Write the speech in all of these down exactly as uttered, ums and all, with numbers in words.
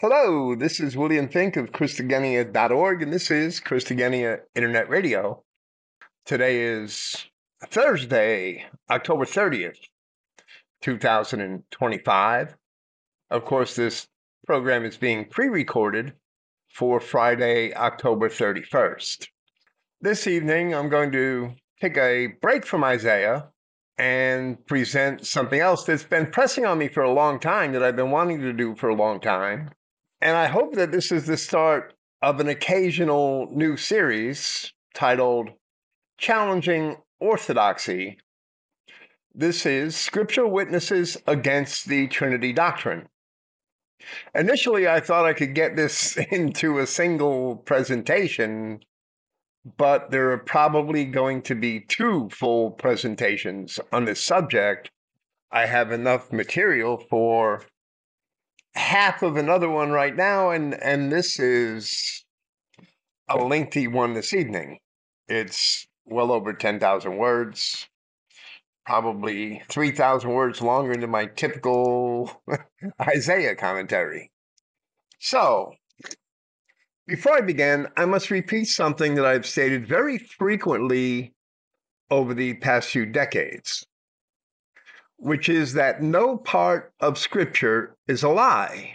Hello, this is William Fink of Christogenea dot org, and this is Christogenea Internet Radio. Today is Thursday, October thirtieth, two thousand twenty-five. Of course, this program is being pre-recorded for Friday, October thirty-first. This evening, I'm going to take a break from Isaiah and present something else that's been pressing on me for a long time, that I've been wanting to do for a long time. And I hope that this is the start of an occasional new series titled Challenging Orthodoxy. This is Scriptural Witnesses Against the Trinity Doctrine. Initially, I thought I could get this into a single presentation, but there are probably going to be two full presentations on this subject. I have enough material for half of another one right now, and and this is a lengthy one this evening. It's well over ten thousand words, probably three thousand words longer than my typical Isaiah commentary. So, before I begin, I must repeat something that I've stated very frequently over the past few decades, which is that no part of Scripture is a lie.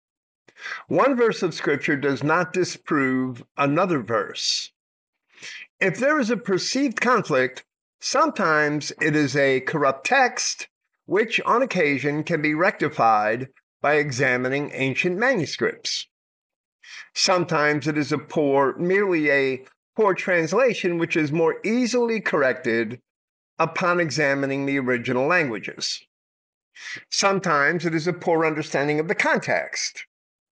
One verse of Scripture does not disprove another verse. If there is a perceived conflict, sometimes it is a corrupt text, which on occasion can be rectified by examining ancient manuscripts. Sometimes it is a poor, merely a poor translation, which is more easily corrected upon examining the original languages. Sometimes it is a poor understanding of the context,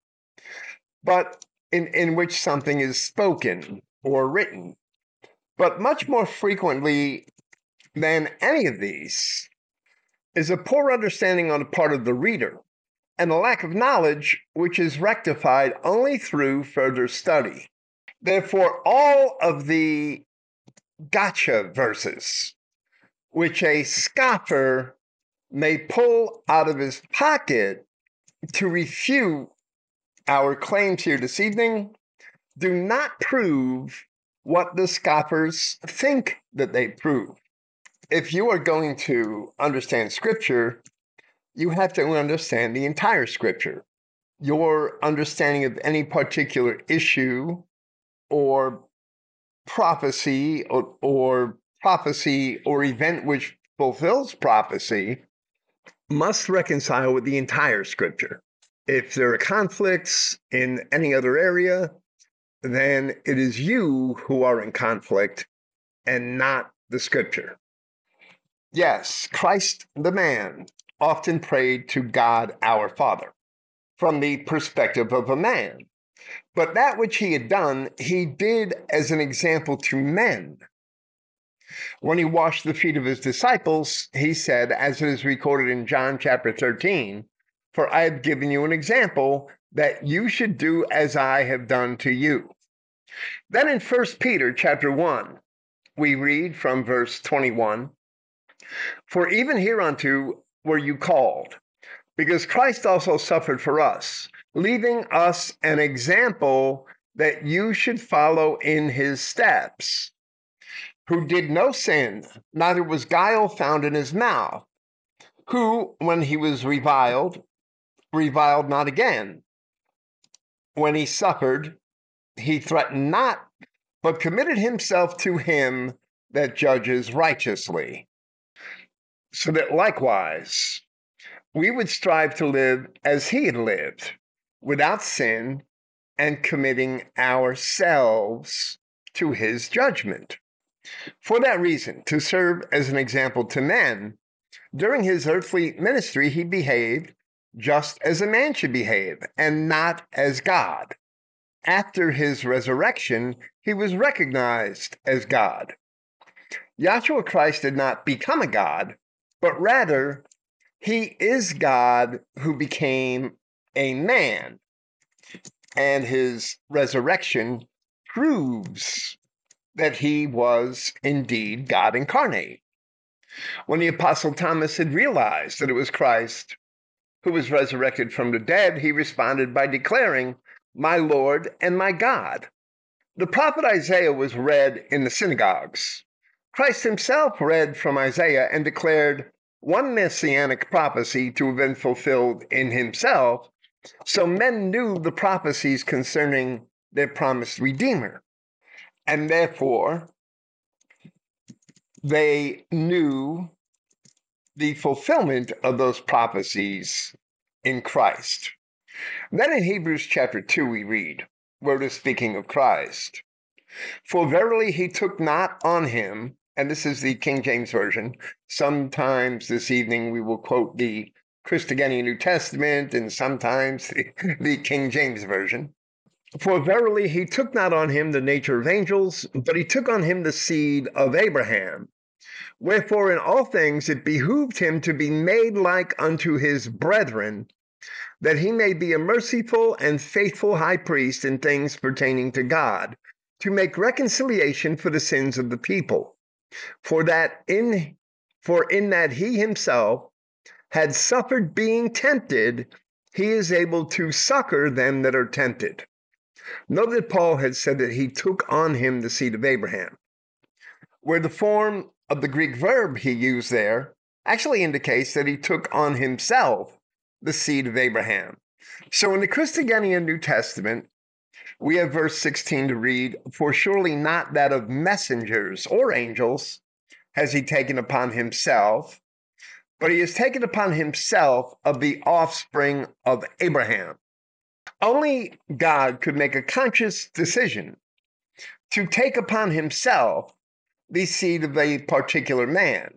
but in, in which something is spoken or written. But much more frequently than any of these is a poor understanding on the part of the reader and a lack of knowledge, which is rectified only through further study. Therefore, all of the gotcha verses, which a scoffer may pull out of his pocket to refute our claims here this evening, do not prove what the scoffers think that they prove. If you are going to understand Scripture, you have to understand the entire Scripture. Your understanding of any particular issue or prophecy or, or prophecy or event which fulfills prophecy must reconcile with the entire Scripture. If there are conflicts in any other area, then it is you who are in conflict and not the Scripture. Yes, Christ the man often prayed to God our Father from the perspective of a man. But that which he had done, he did as an example to men. When he washed the feet of his disciples, he said, as it is recorded in John chapter thirteen, "For I have given you an example that you should do as I have done to you." Then in First Peter chapter one, we read from verse twenty-one, "For even hereunto were you called, because Christ also suffered for us, leaving us an example that you should follow in his steps, who did no sin, neither was guile found in his mouth, who, when he was reviled, reviled not again. When he suffered, he threatened not, but committed himself to him that judges righteously, so that likewise we would strive to live as he had lived, without sin, and committing ourselves to his judgment." For that reason, to serve as an example to men, during his earthly ministry, he behaved just as a man should behave, and not as God. After his resurrection, he was recognized as God. Yahshua Christ did not become a God, but rather he is God who became a man, and his resurrection proves that he was indeed God incarnate. When the Apostle Thomas had realized that it was Christ who was resurrected from the dead, he responded by declaring, "My Lord and my God." The prophet Isaiah was read in the synagogues. Christ himself read from Isaiah and declared one messianic prophecy to have been fulfilled in himself, so men knew the prophecies concerning their promised Redeemer. And therefore, they knew the fulfillment of those prophecies in Christ. Then in Hebrews chapter two, we read, where it is speaking of Christ, "For verily he took not on him," and this is the King James Version. Sometimes this evening we will quote the Christogenea New Testament and sometimes the, the King James Version. "For verily he took not on him the nature of angels, but he took on him the seed of Abraham. Wherefore in all things it behooved him to be made like unto his brethren, that he may be a merciful and faithful high priest in things pertaining to God, to make reconciliation for the sins of the people. For that in for in that he himself had suffered being tempted, he is able to succor them that are tempted." Note that Paul had said that he took on him the seed of Abraham, where the form of the Greek verb he used there actually indicates that he took on himself the seed of Abraham. So in the Christogenea New Testament, we have verse sixteen to read, "For surely not that of messengers or angels has he taken upon himself, but he has taken upon himself of the offspring of Abraham." Only God could make a conscious decision to take upon himself the seed of a particular man,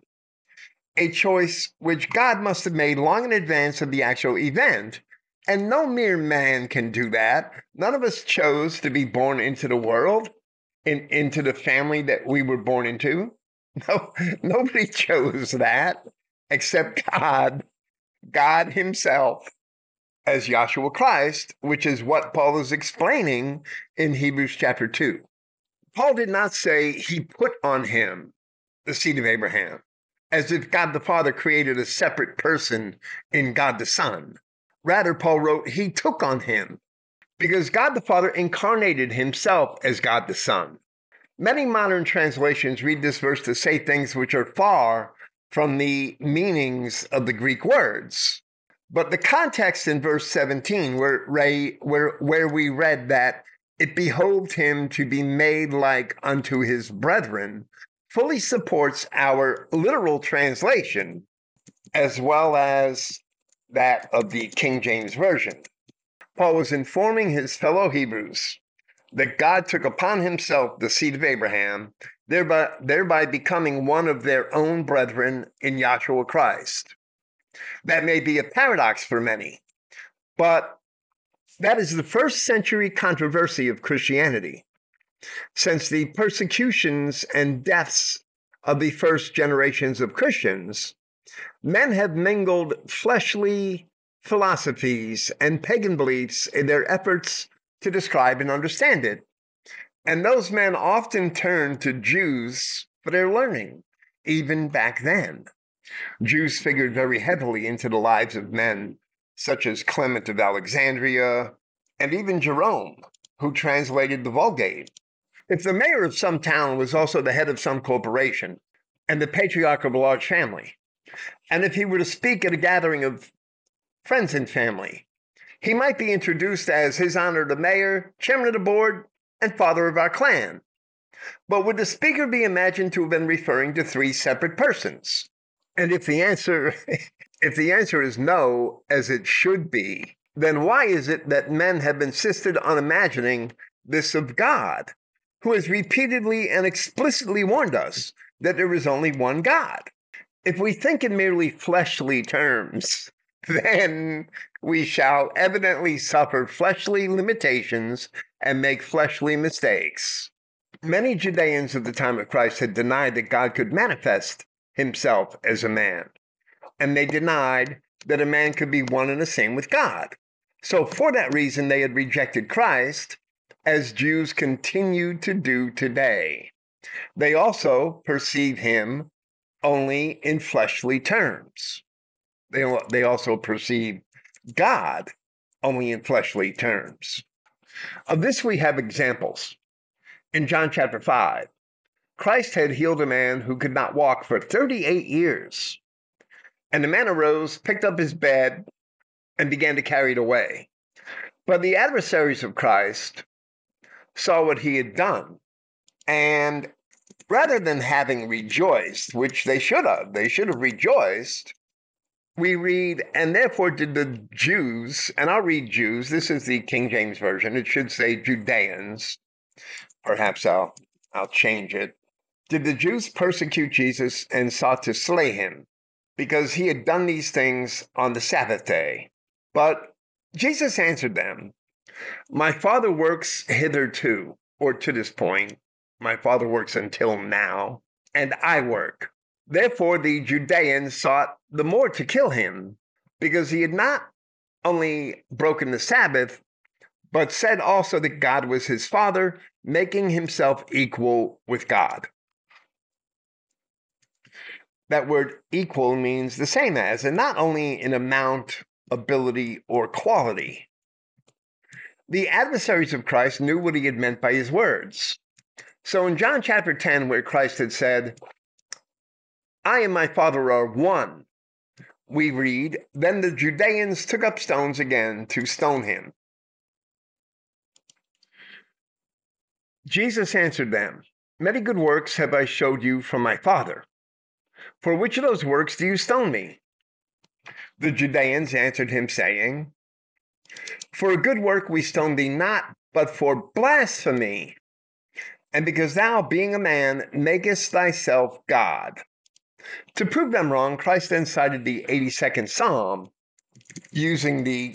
a choice which God must have made long in advance of the actual event. And no mere man can do that. None of us chose to be born into the world, in, into the family that we were born into. No, nobody chose that except God, God himself, as Yahshua Christ, which is what Paul is explaining in Hebrews chapter two. Paul did not say he put on him the seed of Abraham, as if God the Father created a separate person in God the Son. Rather, Paul wrote, he took on him, because God the Father incarnated himself as God the Son. Many modern translations read this verse to say things which are far from the meanings of the Greek words. But the context in verse seventeen, where, where, where we read that it behoved him to be made like unto his brethren, fully supports our literal translation, as well as that of the King James Version. Paul was informing his fellow Hebrews that God took upon himself the seed of Abraham, thereby, thereby becoming one of their own brethren in Yahshua Christ. That may be a paradox for many, but that is the first century controversy of Christianity. Since the persecutions and deaths of the first generations of Christians, men have mingled fleshly philosophies and pagan beliefs in their efforts to describe and understand it. And those men often turn to Jews for their learning, even back then. Jews figured very heavily into the lives of men such as Clement of Alexandria and even Jerome, who translated the Vulgate. If the mayor of some town was also the head of some corporation and the patriarch of a large family, and if he were to speak at a gathering of friends and family, he might be introduced as His Honor the Mayor, Chairman of the Board, and Father of our clan. But would the speaker be imagined to have been referring to three separate persons? And if the answer, if the answer is no, as it should be, then why is it that men have insisted on imagining this of God, who has repeatedly and explicitly warned us that there is only one God? If we think in merely fleshly terms, then we shall evidently suffer fleshly limitations and make fleshly mistakes. Many Judeans of the time of Christ had denied that God could manifest himself as a man, and they denied that a man could be one and the same with God. So for that reason, they had rejected Christ, as Jews continue to do today. They also perceive him only in fleshly terms. They, they also perceive God only in fleshly terms. Of this we have examples. In John chapter five, Christ had healed a man who could not walk for thirty-eight years. And the man arose, picked up his bed, and began to carry it away. But the adversaries of Christ saw what he had done, and rather than having rejoiced, which they should have, they should have rejoiced, we read, and therefore did the Jews, and I'll read Jews, this is the King James Version, it should say Judeans, perhaps I'll, I'll change it. Did the Jews persecute Jesus and sought to slay him, because he had done these things on the Sabbath day? But Jesus answered them, my Father works hitherto, or to this point, my Father works until now, and I work. Therefore the Judeans sought the more to kill him, because he had not only broken the Sabbath, but said also that God was his Father, making himself equal with God. That word equal means the same as, and not only in amount, ability, or quality. The adversaries of Christ knew what he had meant by his words. So in John chapter ten, where Christ had said, I and my Father are one, we read, then the Judeans took up stones again to stone him. Jesus answered them, many good works have I showed you from my Father. For which of those works do you stone me? The Judeans answered him, saying, for a good work we stone thee not, but for blasphemy, and because thou, being a man, makest thyself God. To prove them wrong, Christ then cited the eighty-second Psalm, using the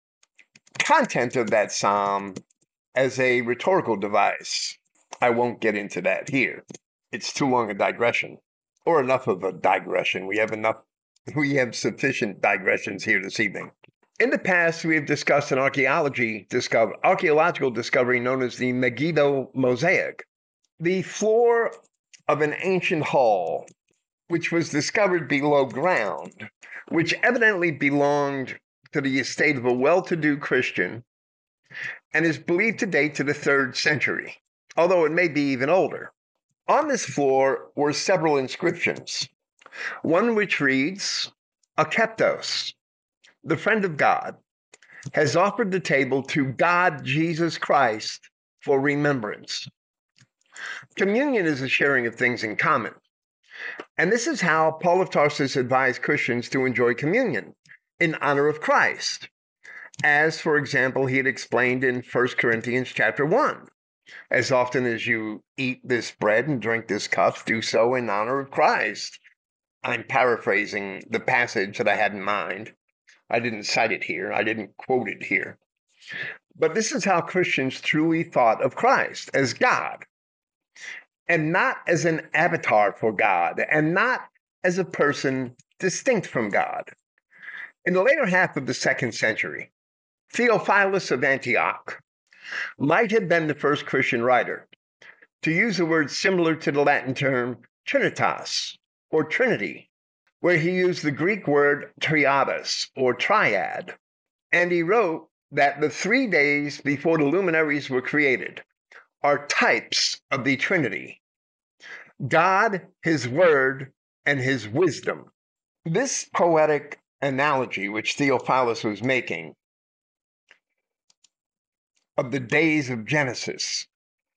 content of that psalm as a rhetorical device. I won't get into that here. It's too long a digression, or enough of a digression. We have enough, we have sufficient digressions here this evening. In the past, we have discussed an archaeology discover, archaeological discovery known as the Megiddo Mosaic, the floor of an ancient hall, which was discovered below ground, which evidently belonged to the estate of a well-to-do Christian, and is believed to date to the third century, although it may be even older. On this floor were several inscriptions, one which reads, Akeptos, the friend of God, has offered the table to God Jesus Christ for remembrance. Communion is a sharing of things in common. And this is how Paul of Tarsus advised Christians to enjoy communion, in honor of Christ. As, for example, he had explained in First Corinthians chapter one. As often as you eat this bread and drink this cup, do so in honor of Christ. I'm paraphrasing the passage that I had in mind. I didn't cite it here. I didn't quote it here. But this is how Christians truly thought of Christ, as God, and not as an avatar for God, and not as a person distinct from God. In the later half of the second century, Theophilus of Antioch might have been the first Christian writer to use a word similar to the Latin term trinitas, or Trinity, where he used the Greek word triadus, or triad. And he wrote that the three days before the luminaries were created are types of the Trinity: God, his word, and his wisdom. This poetic analogy, which Theophilus was making, of the days of Genesis,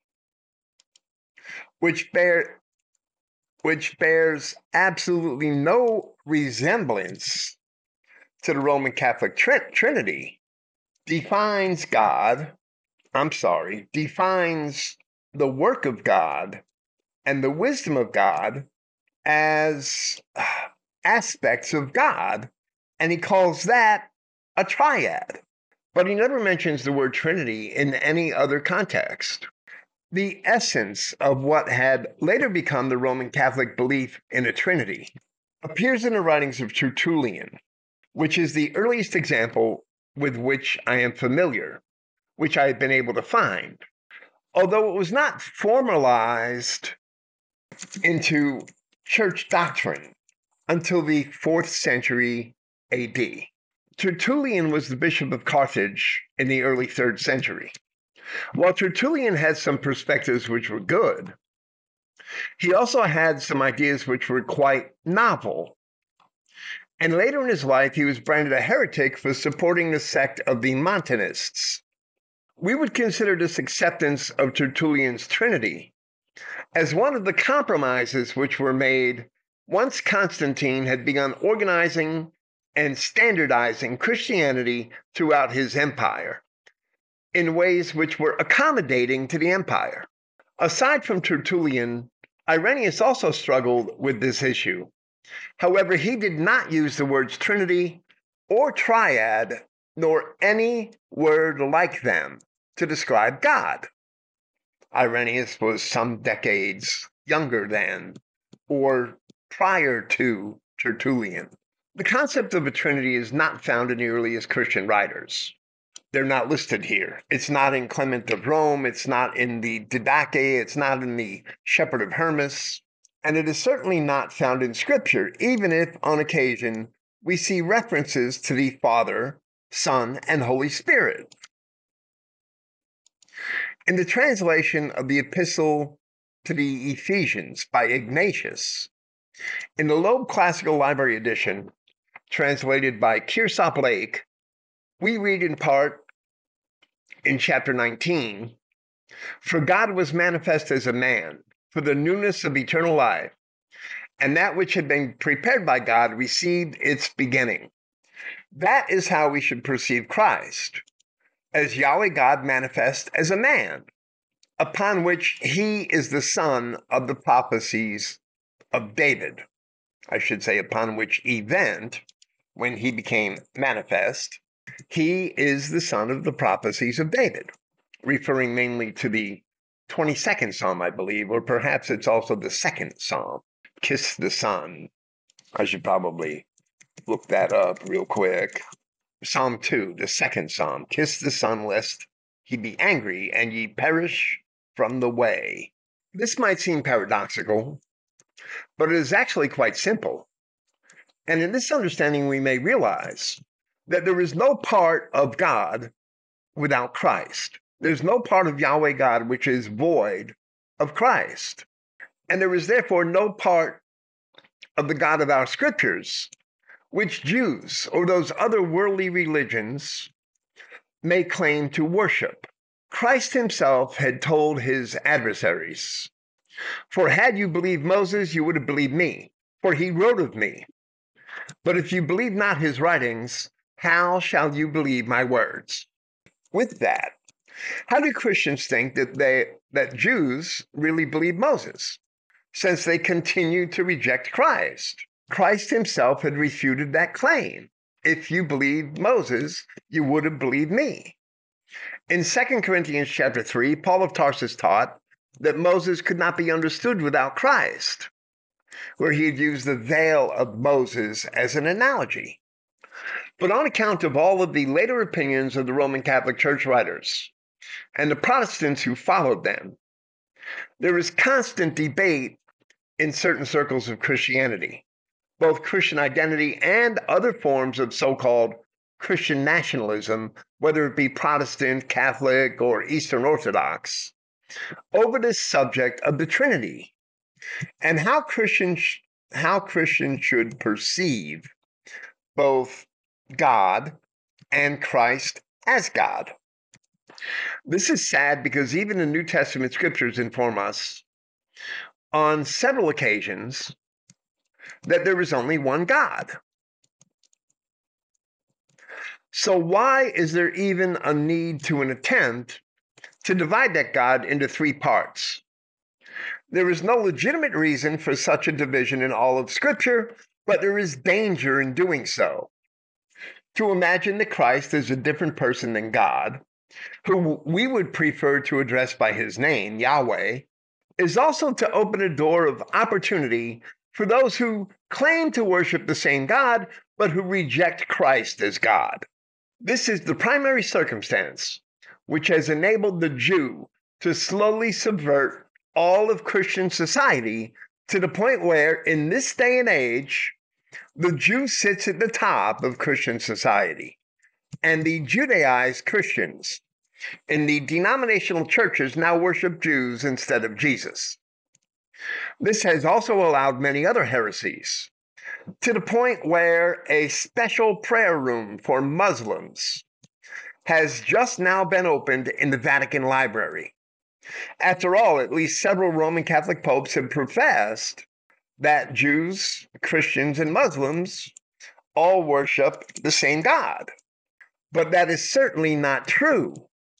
which bear which bears absolutely no resemblance to the Roman Catholic tr- Trinity, defines God, I'm sorry, defines the work of God and the wisdom of God as uh, aspects of God, and he calls that a triad. But he never mentions the word Trinity in any other context. The essence of what had later become the Roman Catholic belief in a Trinity appears in the writings of Tertullian, which is the earliest example with which I am familiar, which I have been able to find, although it was not formalized into church doctrine until the fourth century A D. Tertullian was the bishop of Carthage in the early third century. While Tertullian had some perspectives which were good, he also had some ideas which were quite novel. And later in his life, he was branded a heretic for supporting the sect of the Montanists. We would consider this acceptance of Tertullian's Trinity as one of the compromises which were made once Constantine had begun organizing and standardizing Christianity throughout his empire in ways which were accommodating to the empire. Aside from Tertullian, Irenaeus also struggled with this issue. However, he did not use the words Trinity or Triad, nor any word like them, to describe God. Irenaeus was some decades younger than or prior to Tertullian. The concept of a Trinity is not found in the earliest Christian writers. They're not listed here. It's not in Clement of Rome. It's not in the Didache. It's not in the Shepherd of Hermas. And it is certainly not found in Scripture, even if, on occasion, we see references to the Father, Son, and Holy Spirit. In the translation of the Epistle to the Ephesians by Ignatius, in the Loeb Classical Library edition, translated by Kearsop Lake, we read in part in chapter nineteen, "For God was manifest as a man, for the newness of eternal life, and that which had been prepared by God received its beginning." That is how we should perceive Christ, as Yahweh God manifest as a man, upon which he is the son of the prophecies of David. I should say, upon which event, when he became manifest, he is the son of the prophecies of David, referring mainly to the twenty-second Psalm, I believe, or perhaps it's also the second Psalm, Kiss the Son. I should probably look that up real quick. Psalm two, the second Psalm, Kiss the Son lest he be angry and ye perish from the way. This might seem paradoxical, but it is actually quite simple. And in this understanding, we may realize that there is no part of God without Christ. There's no part of Yahweh God which is void of Christ. And there is therefore no part of the God of our scriptures which Jews or those other worldly religions may claim to worship. Christ himself had told his adversaries, "For had you believed Moses, you would have believed me, for he wrote of me. But if you believe not his writings, how shall you believe my words?" With that, how do Christians think that they that Jews really believe Moses, since they continue to reject Christ? Christ himself had refuted that claim. If you believed Moses, you would have believed me. In Second Corinthians chapter three, Paul of Tarsus taught that Moses could not be understood without Christ, where he had used the veil of Moses as an analogy. But on account of all of the later opinions of the Roman Catholic Church writers and the Protestants who followed them, there is constant debate in certain circles of Christianity, both Christian identity and other forms of so-called Christian nationalism, whether it be Protestant, Catholic, or Eastern Orthodox, over this subject of the Trinity and how Christians, how Christians should perceive both God and Christ as God. This is sad because even the New Testament scriptures inform us on several occasions that there is only one God. So why is there even a need to an attempt to divide that God into three parts? There is no legitimate reason for such a division in all of Scripture, but there is danger in doing so. To imagine that Christ is a different person than God, who we would prefer to address by his name, Yahweh, is also to open a door of opportunity for those who claim to worship the same God, but who reject Christ as God. This is the primary circumstance which has enabled the Jew to slowly subvert all of Christian society to the point where, in this day and age, The Jew sits at the top of Christian society, and the Judaized Christians in the denominational churches now worship Jews instead of Jesus. This has also allowed many other heresies, to the point where a special prayer room for Muslims has just now been opened in the Vatican Library. After all, at least several Roman Catholic popes have professed that Jews, Christians, and Muslims all worship the same God. But that is certainly not true.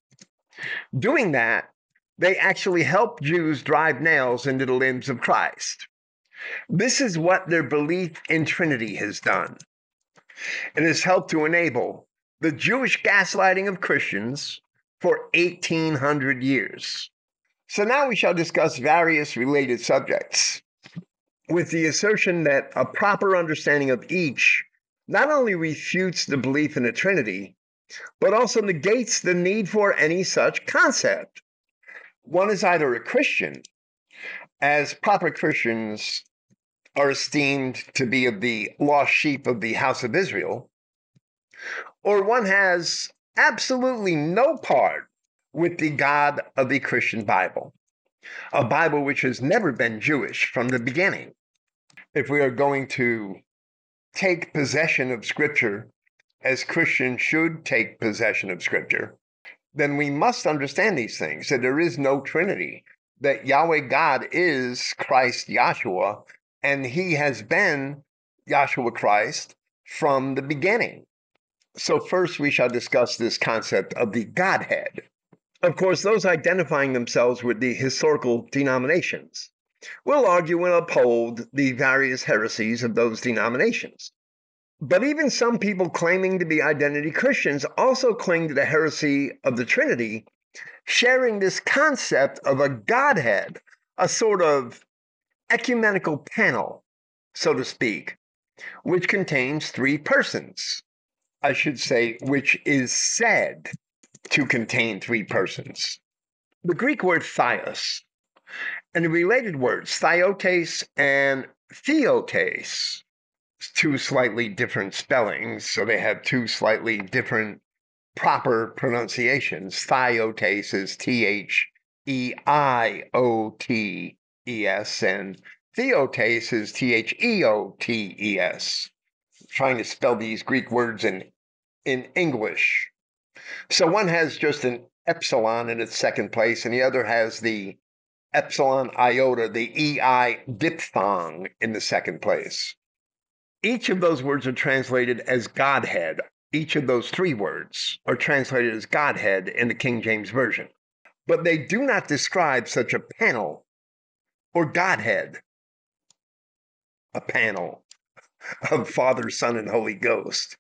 Doing that, they actually help Jews drive nails into the limbs of Christ. This is what their belief in Trinity has done. It has helped to enable the Jewish gaslighting of Christians for eighteen hundred years. So now we shall discuss various related subjects, with the assertion that a proper understanding of each not only refutes the belief in a Trinity, but also negates the need for any such concept. One is either a Christian, as proper Christians are esteemed to be of the lost sheep of the house of Israel, or one has absolutely no part with the God of the Christian Bible, a Bible which has never been Jewish from the beginning. If we are going to take possession of Scripture as Christians should take possession of Scripture, then we must understand these things, that there is no Trinity, that Yahweh God is Christ Yahshua, and he has been Yahshua Christ from the beginning. So first we shall discuss this concept of the Godhead. Of course, those identifying themselves with the historical denominations will argue and uphold the various heresies of those denominations. But even some people claiming to be identity Christians also cling to the heresy of the Trinity, sharing this concept of a Godhead, a sort of ecumenical panel, so to speak, which contains three persons. I should say, which is said to contain three persons. The Greek word theos and the related words theotes and theotes, two slightly different spellings, so they have two slightly different proper pronunciations. Theotes is T H E I O T E S, and theotes is T H E O T E S. Trying to spell these Greek words in, in English. So one has just an epsilon in its second place, and the other has the epsilon iota, the E I diphthong, in the second place. Each of those words are translated as Godhead. Each of those three words are translated as Godhead in the King James Version. But they do not describe such a panel or Godhead, a panel of Father, Son, and Holy Ghost.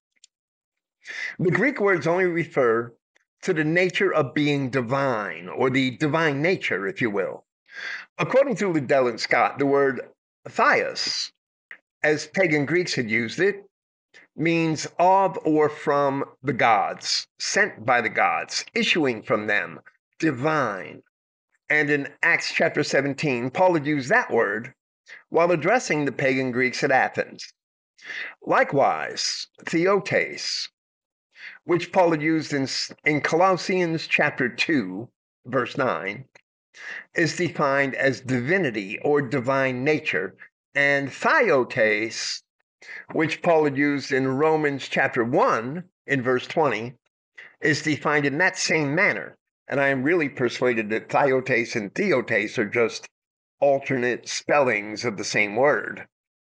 The Greek words only refer to the nature of being divine, or the divine nature, if you will. According to Liddell and Scott, the word theos, as pagan Greeks had used it, means of or from the gods, sent by the gods, issuing from them, divine. And in Acts chapter seventeen, Paul had used that word while addressing the pagan Greeks at Athens. Likewise, theotes, which Paul had used in, in Colossians chapter two, verse nine, is defined as divinity or divine nature, and theotes, which Paul had used in Romans chapter one, in verse twenty, is defined in that same manner. And I am really persuaded that theotes and theotes are just alternate spellings of the same word.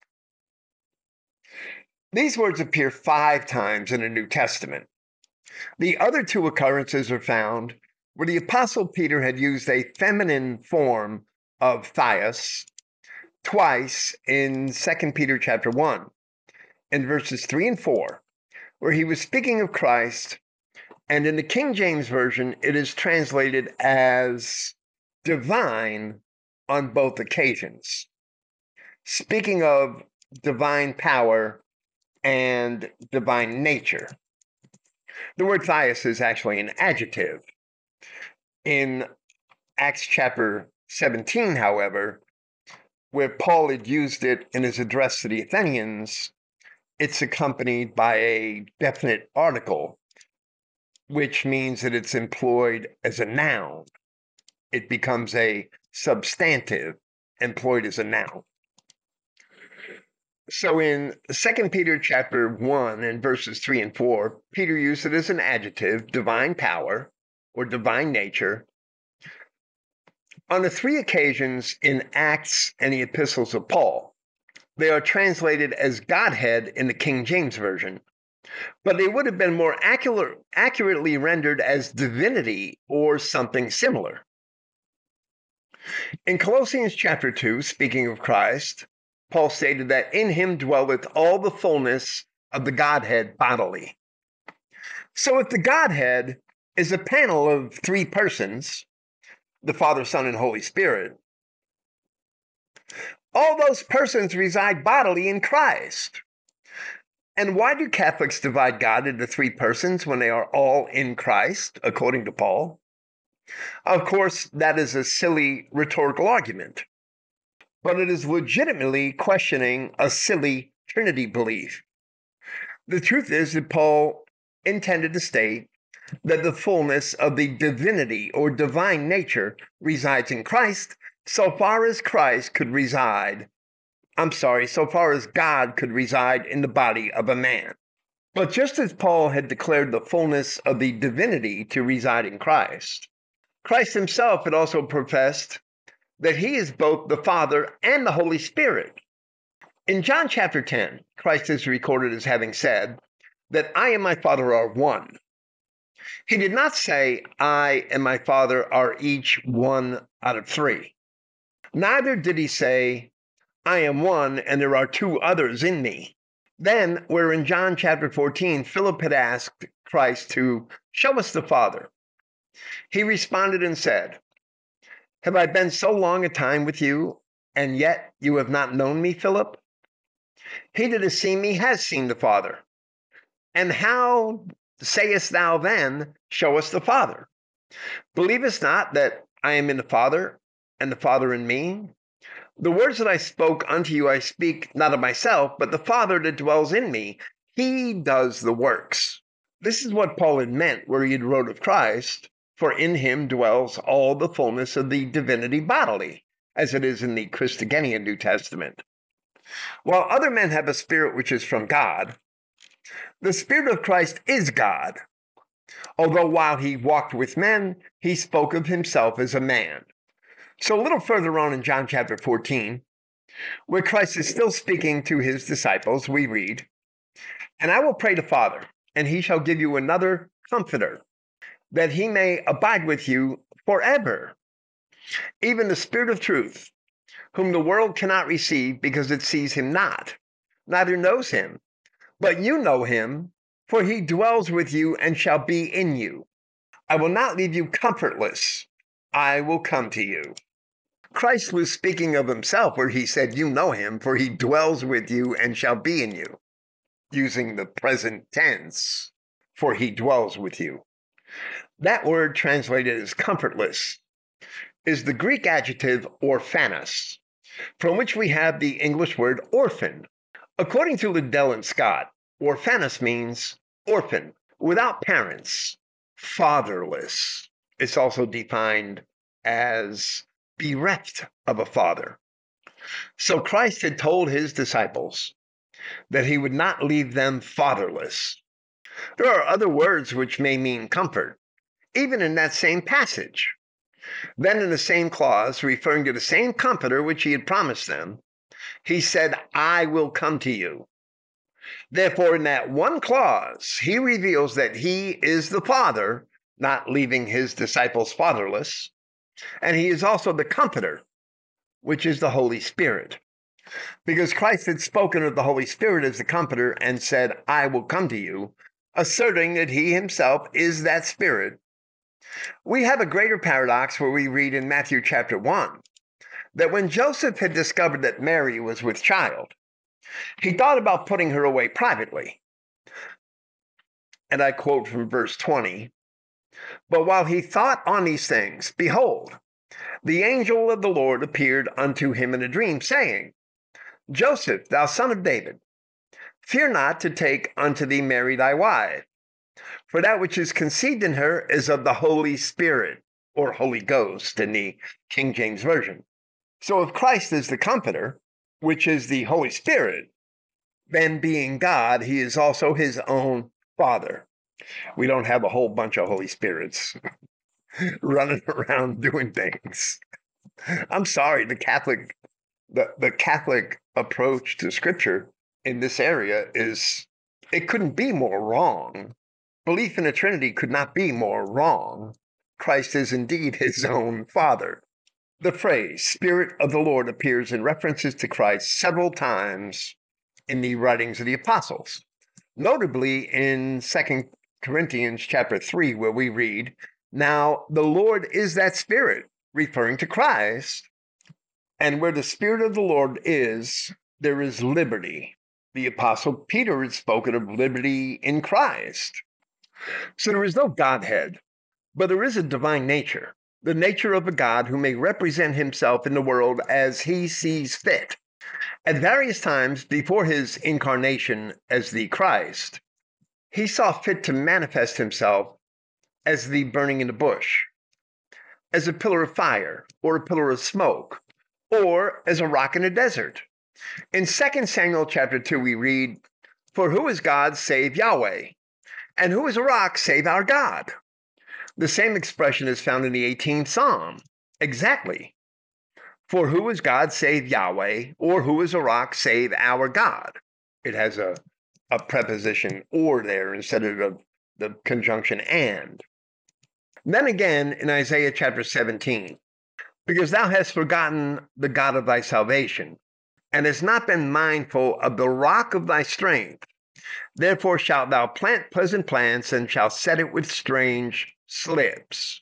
These words appear five times in the New Testament. The other two occurrences are found where the Apostle Peter had used a feminine form of theos twice in Second Peter chapter one, in verses three and four, where he was speaking of Christ, and in the King James Version, it is translated as divine on both occasions, speaking of divine power and divine nature. The word theos is actually an adjective. In Acts chapter seventeen, however, where Paul had used it in his address to the Athenians, it's accompanied by a definite article, which means that it's employed as a noun. It becomes a substantive employed as a noun. So in Second Peter chapter one and verses three and four, Peter used it as an adjective, divine power or divine nature. On the three occasions in Acts and the epistles of Paul, they are translated as Godhead in the King James Version, but they would have been more accurate, accurately rendered as divinity or something similar. In Colossians chapter two, speaking of Christ, Paul stated that in him dwelleth all the fullness of the Godhead bodily. So if the Godhead is a panel of three persons, the Father, Son, and Holy Spirit, all those persons reside bodily in Christ. And why do Catholics divide God into three persons when they are all in Christ, according to Paul? Of course, that is a silly rhetorical argument, but it is legitimately questioning a silly Trinity belief. The truth is that Paul intended to state that the fullness of the divinity or divine nature resides in Christ so far as Christ could reside, I'm sorry, so far as God could reside in the body of a man. But just as Paul had declared the fullness of the divinity to reside in Christ, Christ himself had also professed that he is both the Father and the Holy Spirit. In John chapter ten, Christ is recorded as having said that I and my Father are one. He did not say I and my Father are each one out of three. Neither did he say I am one and there are two others in me. Then, where in John chapter fourteen, Philip had asked Christ to show us the Father, he responded and said, have I been so long a time with you, and yet you have not known me, Philip? He that has seen me has seen the Father. And how sayest thou then, show us the Father? Believest not that I am in the Father, and the Father in me? The words that I spoke unto you I speak not of myself, but the Father that dwells in me, he does the works. This is what Paul had meant where he had wrote of Christ, for in him dwells all the fullness of the divinity bodily, as it is in the Christogenea New Testament. While other men have a spirit which is from God, the Spirit of Christ is God, although while he walked with men, he spoke of himself as a man. So a little further on in John chapter fourteen, where Christ is still speaking to his disciples, we read, and I will pray the Father, and he shall give you another comforter, that he may abide with you forever, even the Spirit of truth, whom the world cannot receive because it sees him not, neither knows him. But you know him, for he dwells with you and shall be in you. I will not leave you comfortless. I will come to you. Christ was speaking of himself where he said, you know him, for he dwells with you and shall be in you, using the present tense, for he dwells with you. That word translated as comfortless is the Greek adjective orphanos, from which we have the English word orphan. According to Liddell and Scott, orphanos means orphan, without parents, fatherless. It's also defined as bereft of a father. So Christ had told his disciples that he would not leave them fatherless. There are other words which may mean comfort, even in that same passage. Then in the same clause, referring to the same comforter which he had promised them, he said, I will come to you. Therefore, in that one clause, he reveals that he is the Father, not leaving his disciples fatherless, and he is also the comforter, which is the Holy Spirit. Because Christ had spoken of the Holy Spirit as the comforter and said, I will come to you, asserting that he himself is that Spirit. We have a greater paradox where we read in Matthew chapter one, that when Joseph had discovered that Mary was with child, he thought about putting her away privately. And I quote from verse twenty, but while he thought on these things, behold, the angel of the Lord appeared unto him in a dream, saying, Joseph, thou son of David, Fear not to take unto thee Mary thy wife, for that which is conceived in her is of the Holy Spirit, or Holy Ghost in the King James Version. So if Christ is the Comforter, which is the Holy Spirit, then being God, he is also his own Father. We don't have a whole bunch of Holy Spirits running around doing things. I'm sorry, the Catholic, the, the Catholic approach to Scripture in this area is, it couldn't be more wrong. Belief in the Trinity could not be more wrong. Christ is indeed his own Father. The phrase Spirit of the Lord appears in references to Christ several times in the writings of the apostles, notably in Second Corinthians chapter three, where we read, "Now the Lord is that Spirit," referring to Christ, "and where the Spirit of the Lord is, there is liberty." The apostle Peter had spoken of liberty in Christ. So there is no Godhead, but there is a divine nature, the nature of a God who may represent himself in the world as he sees fit. At various times before his incarnation as the Christ, he saw fit to manifest himself as the burning in the bush, as a pillar of fire or a pillar of smoke, or as a rock in a desert. In Second Samuel chapter two, we read, "For who is God save Yahweh? And who is a rock save our God?" The same expression is found in the eighteenth Psalm. Exactly. For who is God save Yahweh, or who is a rock save our God? It has a, a preposition or there instead of the, the conjunction and. Then again in Isaiah chapter seventeen, "Because thou hast forgotten the God of thy salvation, and hast not been mindful of the rock of thy strength, therefore shalt thou plant pleasant plants, and shalt set it with strange slips."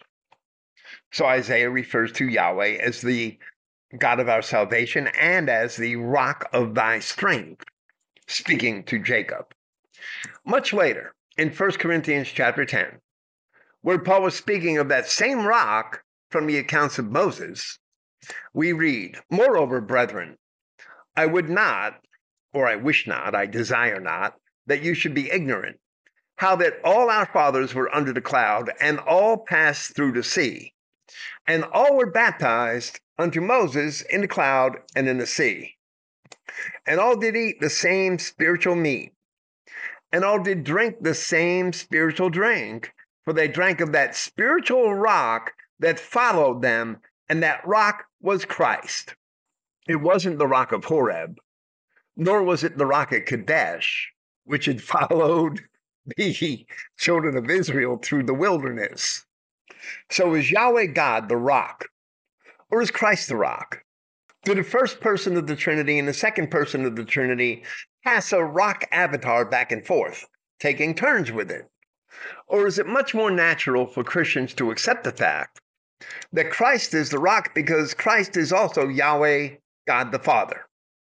So Isaiah refers to Yahweh as the God of our salvation and as the rock of thy strength, speaking to Jacob. Much later, in First Corinthians chapter ten, where Paul was speaking of that same rock from the accounts of Moses, we read, "Moreover, brethren, I would not, or I wish not, I desire not, that you should be ignorant, how that all our fathers were under the cloud, and all passed through the sea, and all were baptized unto Moses in the cloud and in the sea. And all did eat the same spiritual meat, and all did drink the same spiritual drink, for they drank of that spiritual rock that followed them, and that rock was Christ." It wasn't the rock of Horeb, nor was it the rock at Kadesh, which had followed the children of Israel through the wilderness. So is Yahweh God the rock, or is Christ the rock? Do the first person of the Trinity and the second person of the Trinity pass a rock avatar back and forth, taking turns with it? Or is it much more natural for Christians to accept the fact that Christ is the rock because Christ is also Yahweh, God the Father?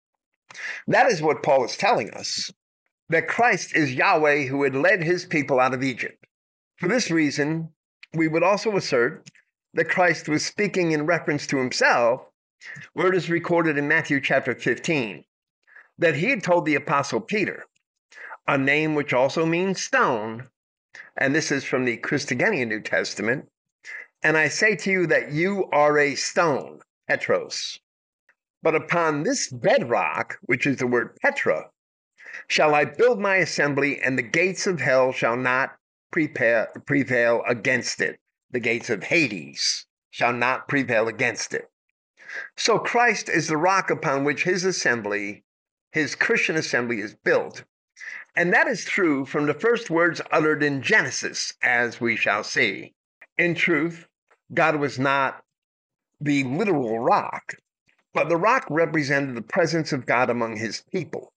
That is what Paul is telling us, that Christ is Yahweh who had led his people out of Egypt. For this reason, we would also assert that Christ was speaking in reference to himself, where it is recorded in Matthew chapter fifteen, that he had told the apostle Peter, a name which also means stone, and this is from the Christogenea New Testament, "And I say to you that you are a stone," Petros, "but upon this bedrock," which is the word Petra, "shall I build my assembly, and the gates of hell shall not prevail, prevail against it." The gates of Hades shall not prevail against it. So Christ is the rock upon which his assembly, his Christian assembly, is built. And that is true from the first words uttered in Genesis, as we shall see. In truth, God was not the literal rock, but the rock represented the presence of God among his people.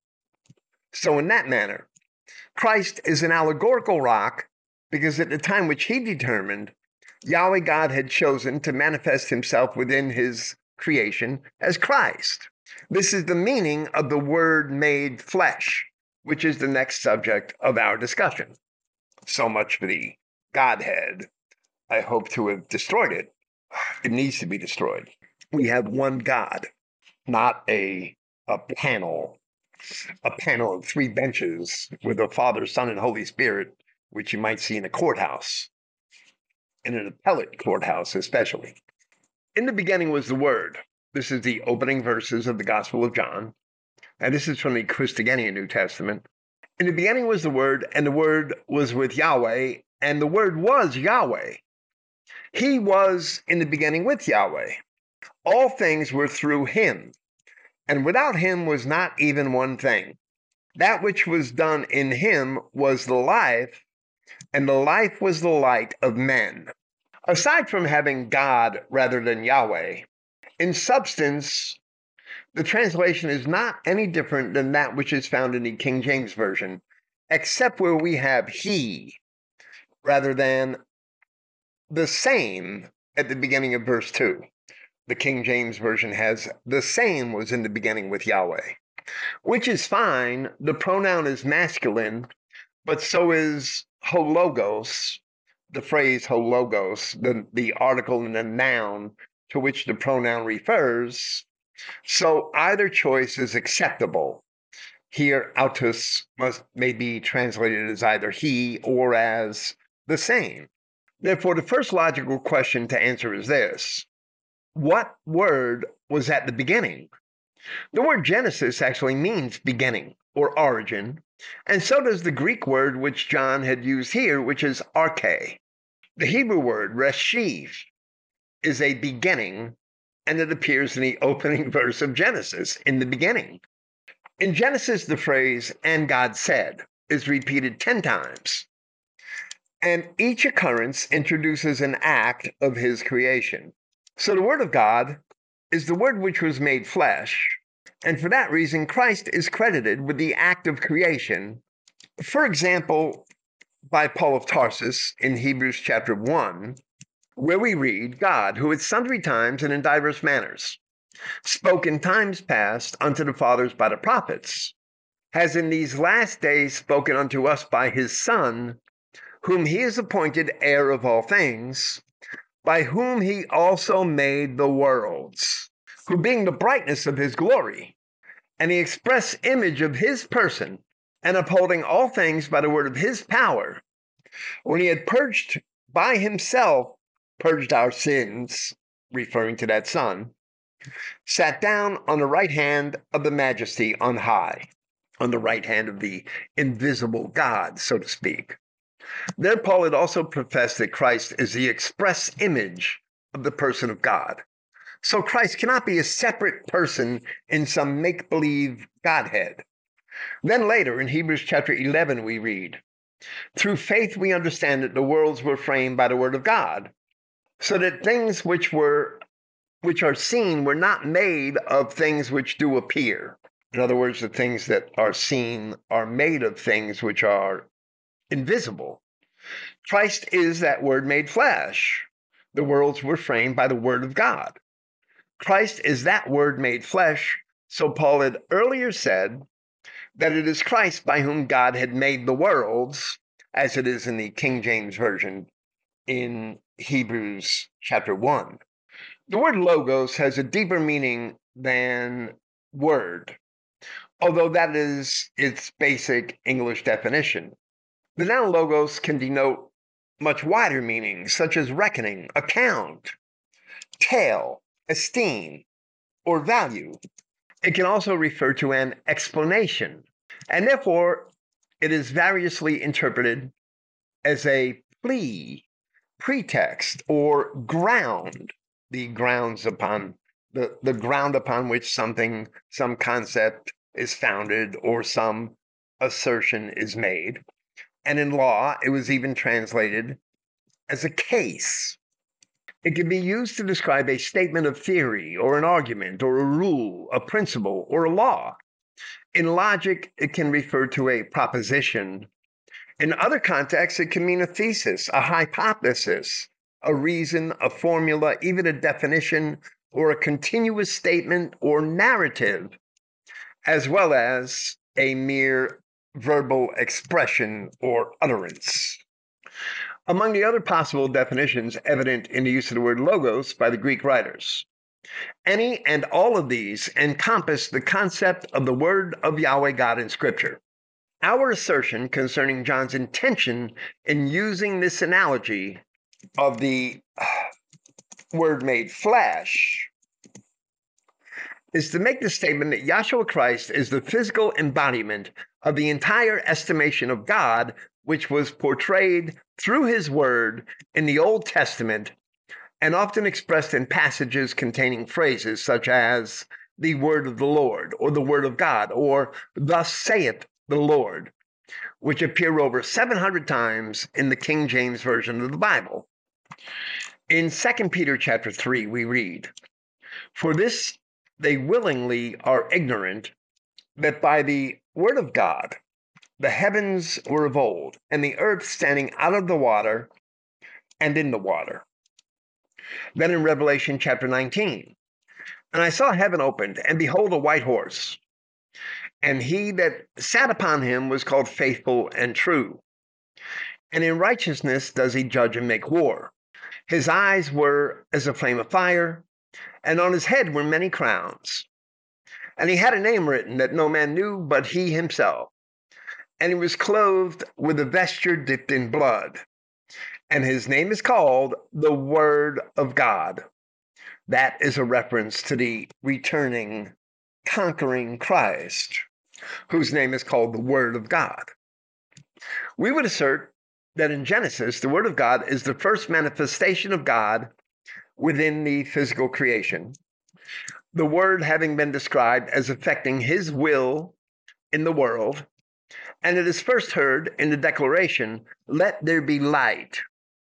So in that manner, Christ is an allegorical rock because at the time which he determined, Yahweh God had chosen to manifest himself within his creation as Christ. This is the meaning of the word made flesh, which is the next subject of our discussion. So much for the Godhead. I hope to have destroyed it. It needs to be destroyed. We have one God, not a, a panel a panel of three benches with the Father, Son, and Holy Spirit, which you might see in a courthouse, in an appellate courthouse especially. In the beginning was the Word. This is the opening verses of the Gospel of John, and this is from the Christogenea New Testament. In the beginning was the Word, and the Word was with Yahweh, and the Word was Yahweh. He was in the beginning with Yahweh. All things were through him, and without him was not even one thing. That which was done in him was the life, and the life was the light of men. Aside from having God rather than Yahweh, in substance, the translation is not any different than that which is found in the King James Version, except where we have he rather than the same at the beginning of verse two. The King James Version has the same was in the beginning with Yahweh, which is fine. The pronoun is masculine, but so is hologos, the phrase hologos, the, the article and the noun to which the pronoun refers. So either choice is acceptable. Here, autos must may be translated as either he or as the same. Therefore, the first logical question to answer is this: what word was at the beginning? The word Genesis actually means beginning or origin, and so does the Greek word which John had used here, which is arche. The Hebrew word reshith is a beginning, and it appears in the opening verse of Genesis, in the beginning. In Genesis, the phrase, "and God said," is repeated ten times, and each occurrence introduces an act of his creation. So the Word of God is the Word which was made flesh, and for that reason, Christ is credited with the act of creation. For example, by Paul of Tarsus in Hebrews chapter one, where we read, "God, who at sundry times and in divers manners spoke in times past unto the fathers by the prophets, has in these last days spoken unto us by his Son, whom he has appointed heir of all things, by whom he also made the worlds, who being the brightness of his glory, and the express image of his person, and upholding all things by the word of his power, when he had purged by himself, purged our sins," referring to that Son, "sat down on the right hand of the majesty on high," on the right hand of the invisible God, so to speak. There, Paul had also professed that Christ is the express image of the person of God. So Christ cannot be a separate person in some make-believe Godhead. Then later in Hebrews chapter eleven, we read, "Through faith we understand that the worlds were framed by the word of God, so that things which were which are seen were not made of things which do appear." In other words, the things that are seen are made of things which are invisible. Christ is that word made flesh. The worlds were framed by the word of God. Christ is that word made flesh. So Paul had earlier said that it is Christ by whom God had made the worlds, as it is in the King James Version in Hebrews chapter one. The word logos has a deeper meaning than word, although that is its basic English definition. The noun logos can denote much wider meanings, such as reckoning, account, tale, esteem, or value. It can also refer to an explanation, and therefore it is variously interpreted as a plea, pretext, or ground, the grounds upon the, the ground upon which something, some concept is founded or some assertion is made. And in law, it was even translated as a case. It can be used to describe a statement of theory or an argument or a rule, a principle, or a law. In logic, it can refer to a proposition. In other contexts, it can mean a thesis, a hypothesis, a reason, a formula, even a definition, or a continuous statement or narrative, as well as a mere verbal expression or utterance. Among the other possible definitions evident in the use of the word logos by the Greek writers, Any and all of these encompass the concept of the Word of Yahweh God in Scripture. Our assertion concerning John's intention in using this analogy of the Word made flesh is to make the statement that Yahshua Christ is the physical embodiment of the entire estimation of God, which was portrayed through his word in the Old Testament and often expressed in passages containing phrases such as the word of the Lord or the word of God or thus saith the Lord, which appear over seven hundred times in the King James Version of the Bible. In Second Peter chapter three, we read, "For this they willingly are ignorant, that by the word of God the heavens were of old, and the earth standing out of the water and in the water." Then in Revelation chapter nineteen, "And I saw heaven opened, and behold, a white horse, and he that sat upon him was called Faithful and True. And in righteousness does he judge and make war. His eyes were as a flame of fire, and on his head were many crowns. And he had a name written that no man knew but he himself. And he was clothed with a vesture dipped in blood. And his name is called the Word of God." That is a reference to the returning, conquering Christ, whose name is called the Word of God. We would assert that in Genesis, the Word of God is the first manifestation of God within the physical creation, the Word having been described as affecting his will in the world, and it is first heard in the declaration, "Let there be light,"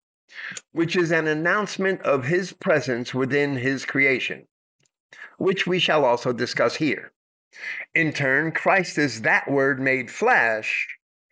which is an announcement of his presence within his creation, which we shall also discuss here. In turn, Christ is that Word made flesh,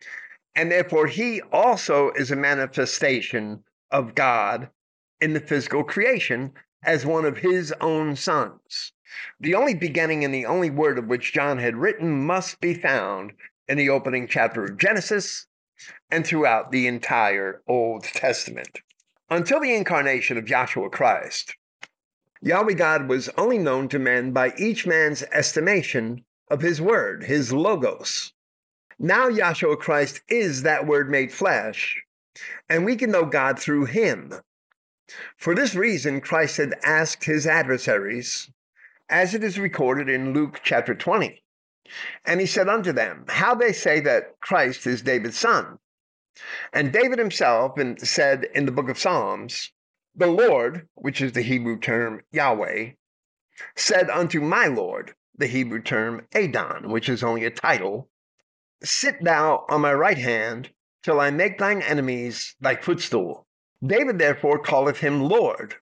and therefore he also is a manifestation of God in the physical creation as one of his own sons. The only beginning and the only word of which John had written must be found in the opening chapter of Genesis and throughout the entire Old Testament. Until the incarnation of Yahshua Christ, Yahweh God was only known to men by each man's estimation of his word, his logos. Now Yahshua Christ is that word made flesh, and we can know God through him. For this reason, Christ had asked his adversaries, as it is recorded in Luke chapter twenty. And he said unto them, "How they say that Christ is David's son?" And David himself said in the book of Psalms, "The Lord," which is the Hebrew term Yahweh, "said unto my Lord," the Hebrew term Adon, which is only a title, "Sit thou on my right hand, till I make thine enemies thy footstool." David therefore calleth him Lord.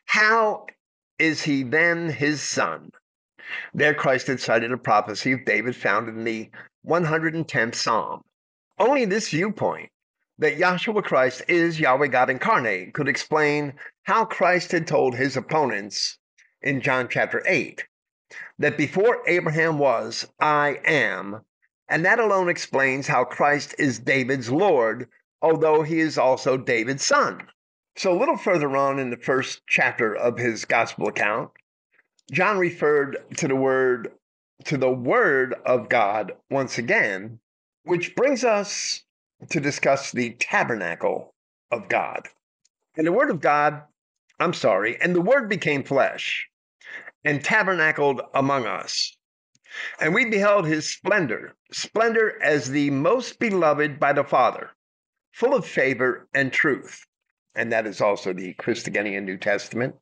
How is he then his son? There Christ had cited a prophecy of David found in the one hundred tenth Psalm. Only this viewpoint, that Yahshua Christ is Yahweh God incarnate, could explain how Christ had told his opponents in John chapter eight that before Abraham was, I am, and that alone explains how Christ is David's Lord, although he is also David's son. So a little further on in the first chapter of his gospel account, John referred to the word to the Word of God once again, which brings us to discuss the tabernacle of God. And the Word of God, I'm sorry, and the Word became flesh and tabernacled among us. And we beheld his splendor, splendor as the most beloved by the Father, full of favor and truth. And that is also the Christogenea New Testament.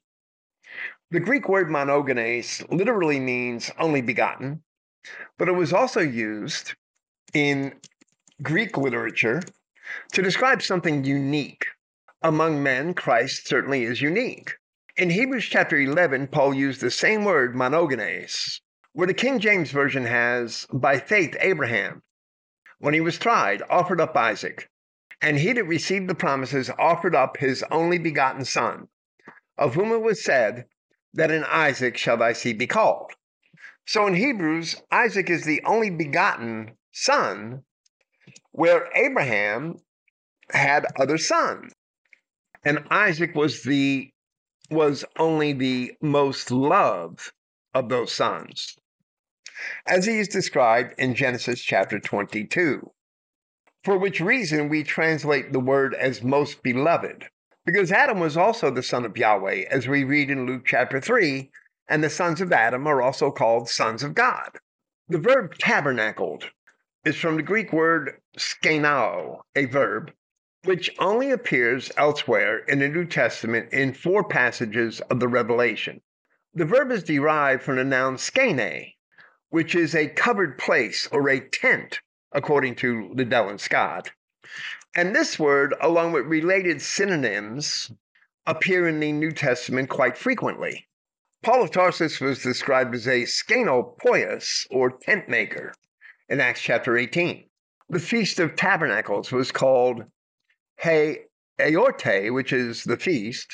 The Greek word monogenes literally means only begotten, but it was also used in Greek literature to describe something unique. Among men, Christ certainly is unique. In Hebrews chapter eleven, Paul used the same word, monogenes, where the King James Version has, by faith, Abraham, when he was tried, offered up Isaac, and he that received the promises offered up his only begotten son, of whom it was said, that in Isaac shall thy seed be called. So in Hebrews, Isaac is the only begotten son, where Abraham had other sons. And Isaac was the was only the most loved of those sons, as he is described in Genesis chapter twenty-two, for which reason we translate the word as most beloved, because Adam was also the son of Yahweh, as we read in Luke chapter three, and the sons of Adam are also called sons of God. The verb tabernacled is from the Greek word skenao, a verb, which only appears elsewhere in the New Testament in four passages of the Revelation. The verb is derived from the noun skene, which is a covered place or a tent, according to Liddell and Scott. And this word, along with related synonyms, appear in the New Testament quite frequently. Paul of Tarsus was described as a skenopoios, or tent maker, in Acts chapter eighteen. The Feast of Tabernacles was called He Aorte, which is the feast,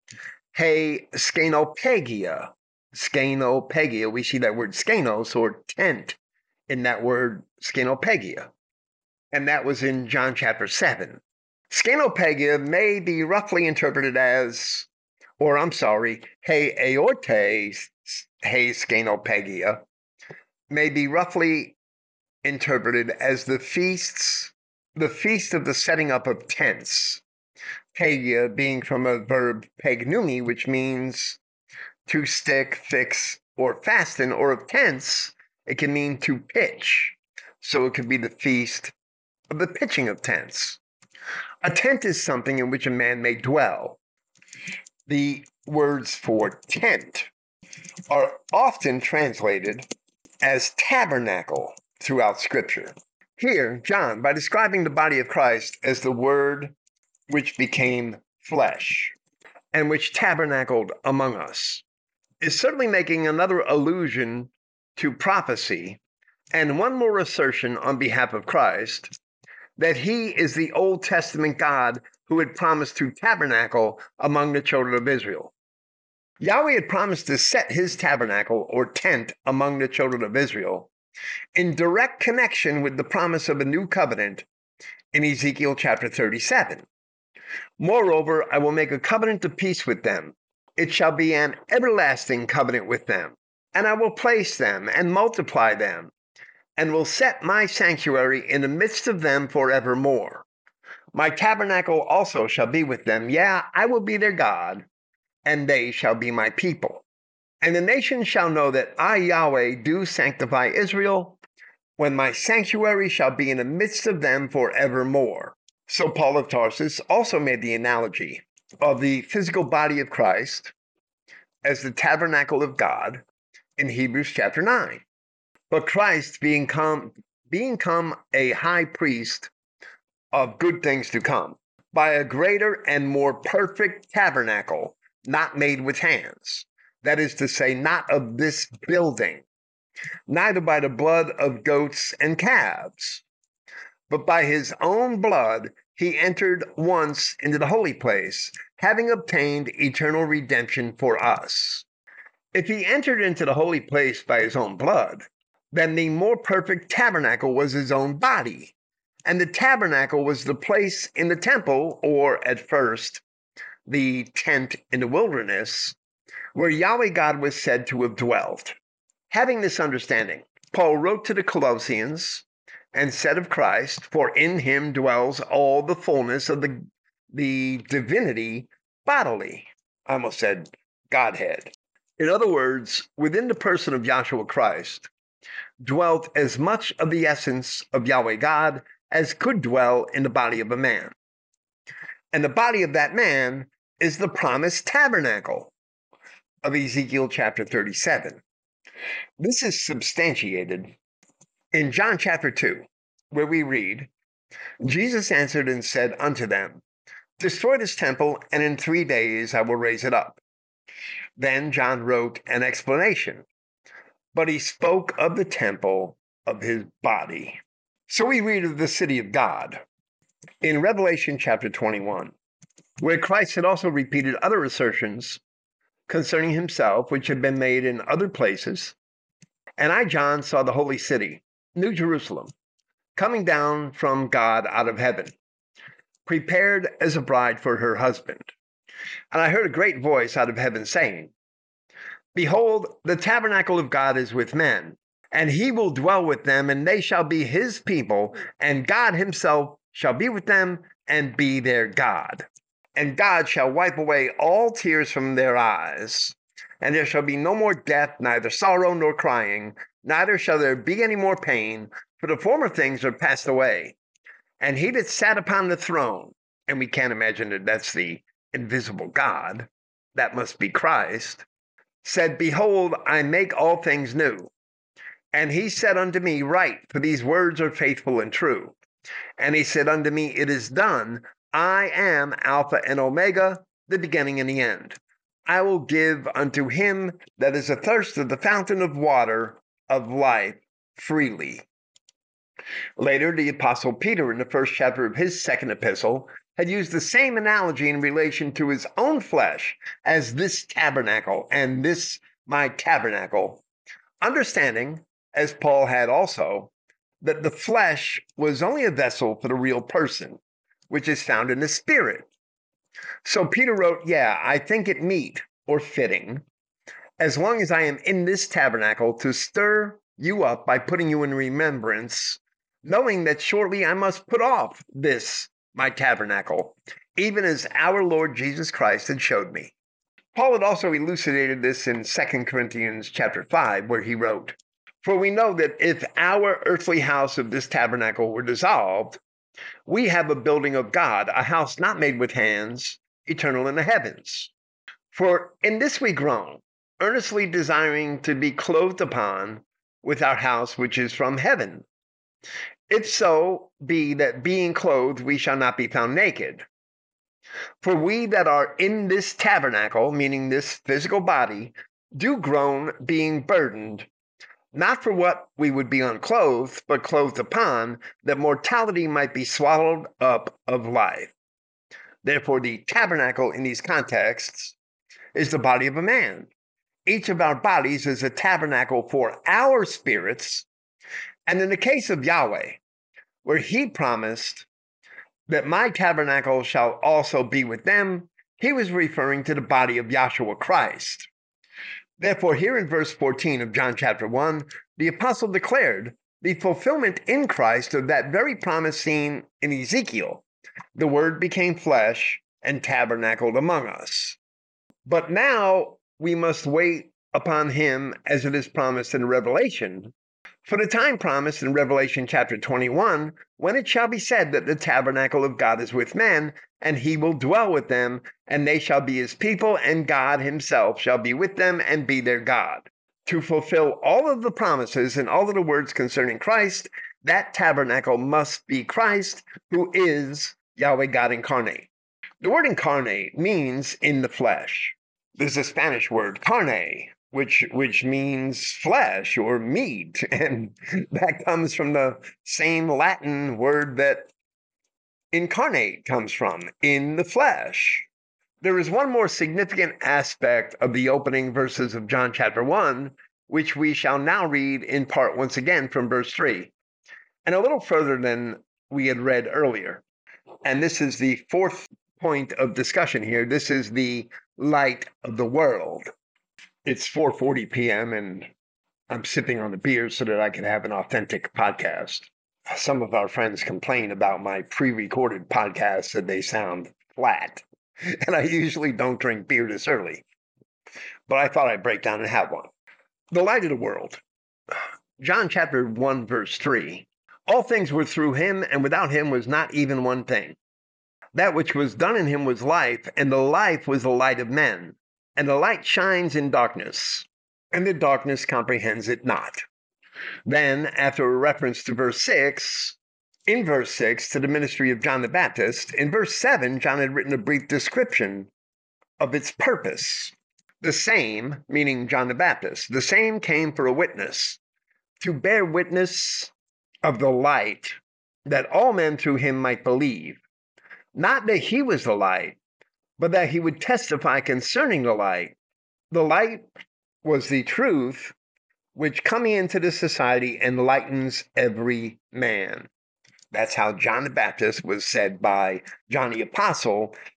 He Skenopegia. Skenopegia, we see that word skenos, or tent, in that word skenopegia. And that was in John chapter seven. Skenopegia may be roughly interpreted as, or I'm sorry, He Aorte, He Skenopegia, may be roughly interpreted as the feasts, the feast of the setting up of tents. Pegia being from a verb pegnumi, which means to stick, fix, or fasten, or of tents, it can mean to pitch. So it could be the feast of the pitching of tents. A tent is something in which a man may dwell. The words for tent are often translated as tabernacle throughout Scripture. Here, John, by describing the body of Christ as the Word which became flesh and which tabernacled among us, is certainly making another allusion to prophecy and one more assertion on behalf of Christ that he is the Old Testament God who had promised to tabernacle among the children of Israel. Yahweh had promised to set his tabernacle or tent among the children of Israel in direct connection with the promise of a new covenant in Ezekiel chapter thirty-seven. Moreover, I will make a covenant of peace with them. It shall be an everlasting covenant with them, and I will place them and multiply them, and will set my sanctuary in the midst of them forevermore. My tabernacle also shall be with them. Yeah, I will be their God, and they shall be my people. And the nations shall know that I, Yahweh, do sanctify Israel, when my sanctuary shall be in the midst of them forevermore. So Paul of Tarsus also made the analogy of the physical body of Christ as the tabernacle of God in Hebrews chapter nine. But Christ being come, being come a high priest of good things to come, by a greater and more perfect tabernacle, not made with hands, that is to say, not of this building, neither by the blood of goats and calves, but by his own blood he entered once into the holy place, having obtained eternal redemption for us. If he entered into the holy place by his own blood, then the more perfect tabernacle was his own body, and the tabernacle was the place in the temple, or at first, the tent in the wilderness, where Yahweh God was said to have dwelt. Having this understanding, Paul wrote to the Colossians and said of Christ, for in him dwells all the fullness of the, the divinity bodily. I almost said Godhead. In other words, within the person of Yahshua Christ dwelt as much of the essence of Yahweh God as could dwell in the body of a man. And the body of that man is the promised tabernacle of Ezekiel chapter thirty-seven. This is substantiated in John chapter two, where we read, Jesus answered and said unto them, destroy this temple, and in three days I will raise it up. Then John wrote an explanation, but he spoke of the temple of his body. So we read of the city of God in Revelation chapter twenty-one, where Christ had also repeated other assertions concerning himself, which had been made in other places. And I, John, saw the holy city, New Jerusalem, coming down from God out of heaven, prepared as a bride for her husband. And I heard a great voice out of heaven saying, Behold, the tabernacle of God is with men, and he will dwell with them, and they shall be his people, and God himself shall be with them and be their God. And God shall wipe away all tears from their eyes, and there shall be no more death, neither sorrow nor crying, neither shall there be any more pain, for the former things are passed away. And he that sat upon the throne, and we can't imagine that that's the invisible God, that must be Christ, said, Behold, I make all things new. And he said unto me, Write, for these words are faithful and true. And he said unto me, It is done. I am Alpha and Omega, the beginning and the end. I will give unto him that is athirst of the fountain of water of life freely. Later, the Apostle Peter, in the first chapter of his second epistle, had used the same analogy in relation to his own flesh as this tabernacle and this my tabernacle, understanding, as Paul had also, that the flesh was only a vessel for the real person, which is found in the spirit. So Peter wrote, yeah, I think it meet or fitting, as long as I am in this tabernacle, to stir you up by putting you in remembrance, knowing that shortly I must put off this, my tabernacle, even as our Lord Jesus Christ had showed me. Paul had also elucidated this in Second Corinthians chapter five, where he wrote, For we know that if our earthly house of this tabernacle were dissolved, we have a building of God, a house not made with hands, eternal in the heavens. For in this we groan, earnestly desiring to be clothed upon with our house which is from heaven. If so be that being clothed we shall not be found naked. For we that are in this tabernacle, meaning this physical body, do groan, being burdened, not for what we would be unclothed, but clothed upon, that mortality might be swallowed up of life. Therefore, the tabernacle in these contexts is the body of a man. Each of our bodies is a tabernacle for our spirits. And in the case of Yahweh, where he promised that my tabernacle shall also be with them, he was referring to the body of Yahshua Christ. Therefore, here in verse fourteen of John chapter one, the apostle declared the fulfillment in Christ of that very promise seen in Ezekiel. The word became flesh and tabernacled among us. But now we must wait upon him as it is promised in Revelation, for the time promised in Revelation chapter twenty-one, when it shall be said that the tabernacle of God is with men, and he will dwell with them, and they shall be his people, and God himself shall be with them and be their God. To fulfill all of the promises and all of the words concerning Christ, that tabernacle must be Christ, who is Yahweh God incarnate. The word incarnate means in the flesh. There's a Spanish word, carne, which which means flesh or meat, and that comes from the same Latin word that incarnate comes from, in the flesh. There is one more significant aspect of the opening verses of John chapter one, which we shall now read in part once again from verse three, and a little further than we had read earlier. And this is the fourth point of discussion here. This is the light of the world. It's four forty p.m. and I'm sipping on a beer so that I can have an authentic podcast. Some of our friends complain about my pre-recorded podcasts that they sound flat, and I usually don't drink beer this early, but I thought I'd break down and have one. The light of the world. John chapter one, verse three. All things were through him, and without him was not even one thing. That which was done in him was life, and the life was the light of men. And the light shines in darkness, and the darkness comprehends it not. Then, after a reference to verse six, in verse six, to the ministry of John the Baptist, in verse seven, John had written a brief description of its purpose. The same, meaning John the Baptist, the same came for a witness, to bear witness of the light, that all men through him might believe. Not that he was the light, but that he would testify concerning the light. The light was the truth, which coming into the society enlightens every man. That's how John the Baptist was said by John the Apostle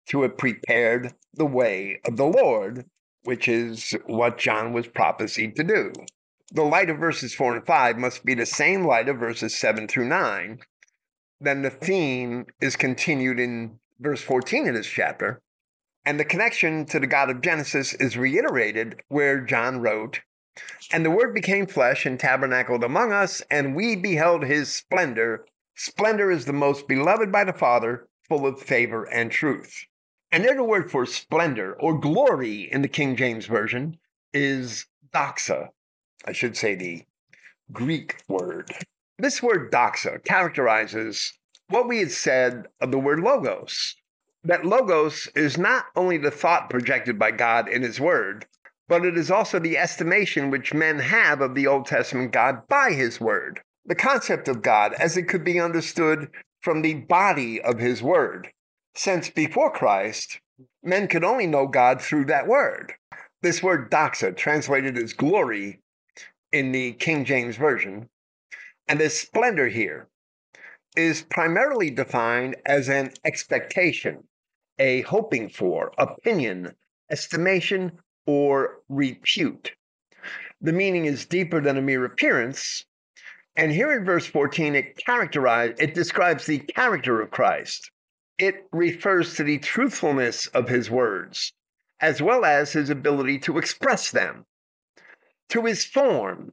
to have prepared the way of the Lord, which is what John was prophesied to do. The light of verses four and five must be the same light of verses seven through nine. Then the theme is continued in verse fourteen of this chapter, and the connection to the God of Genesis is reiterated where John wrote, "And the Word became flesh and tabernacled among us, and we beheld his splendor. Splendor is the most beloved by the Father, full of favor and truth." And there the word for splendor or glory in the King James Version is doxa. I should say the Greek word. This word doxa characterizes what we had said of the word logos. That logos is not only the thought projected by God in his word, but it is also the estimation which men have of the Old Testament God by his word. The concept of God as it could be understood from the body of his word, since before Christ, men could only know God through that word. This word doxa, translated as glory in the King James Version, and this splendor here is primarily defined as an expectation, a hoping for, opinion, estimation, or repute. The meaning is deeper than a mere appearance, and here in verse fourteen, it characterize, it describes the character of Christ. It refers to the truthfulness of his words, as well as his ability to express them, to his form,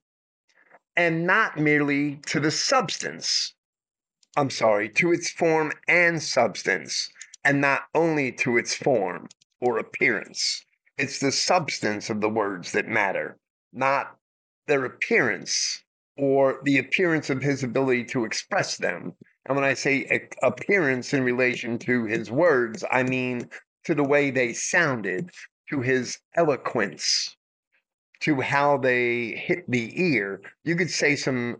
and not merely to the substance. I'm sorry, to its form and substance, and not only to its form or appearance. It's the substance of the words that matter, not their appearance or the appearance of his ability to express them. And when I say appearance in relation to his words, I mean to the way they sounded, to his eloquence, to how they hit the ear. You could say some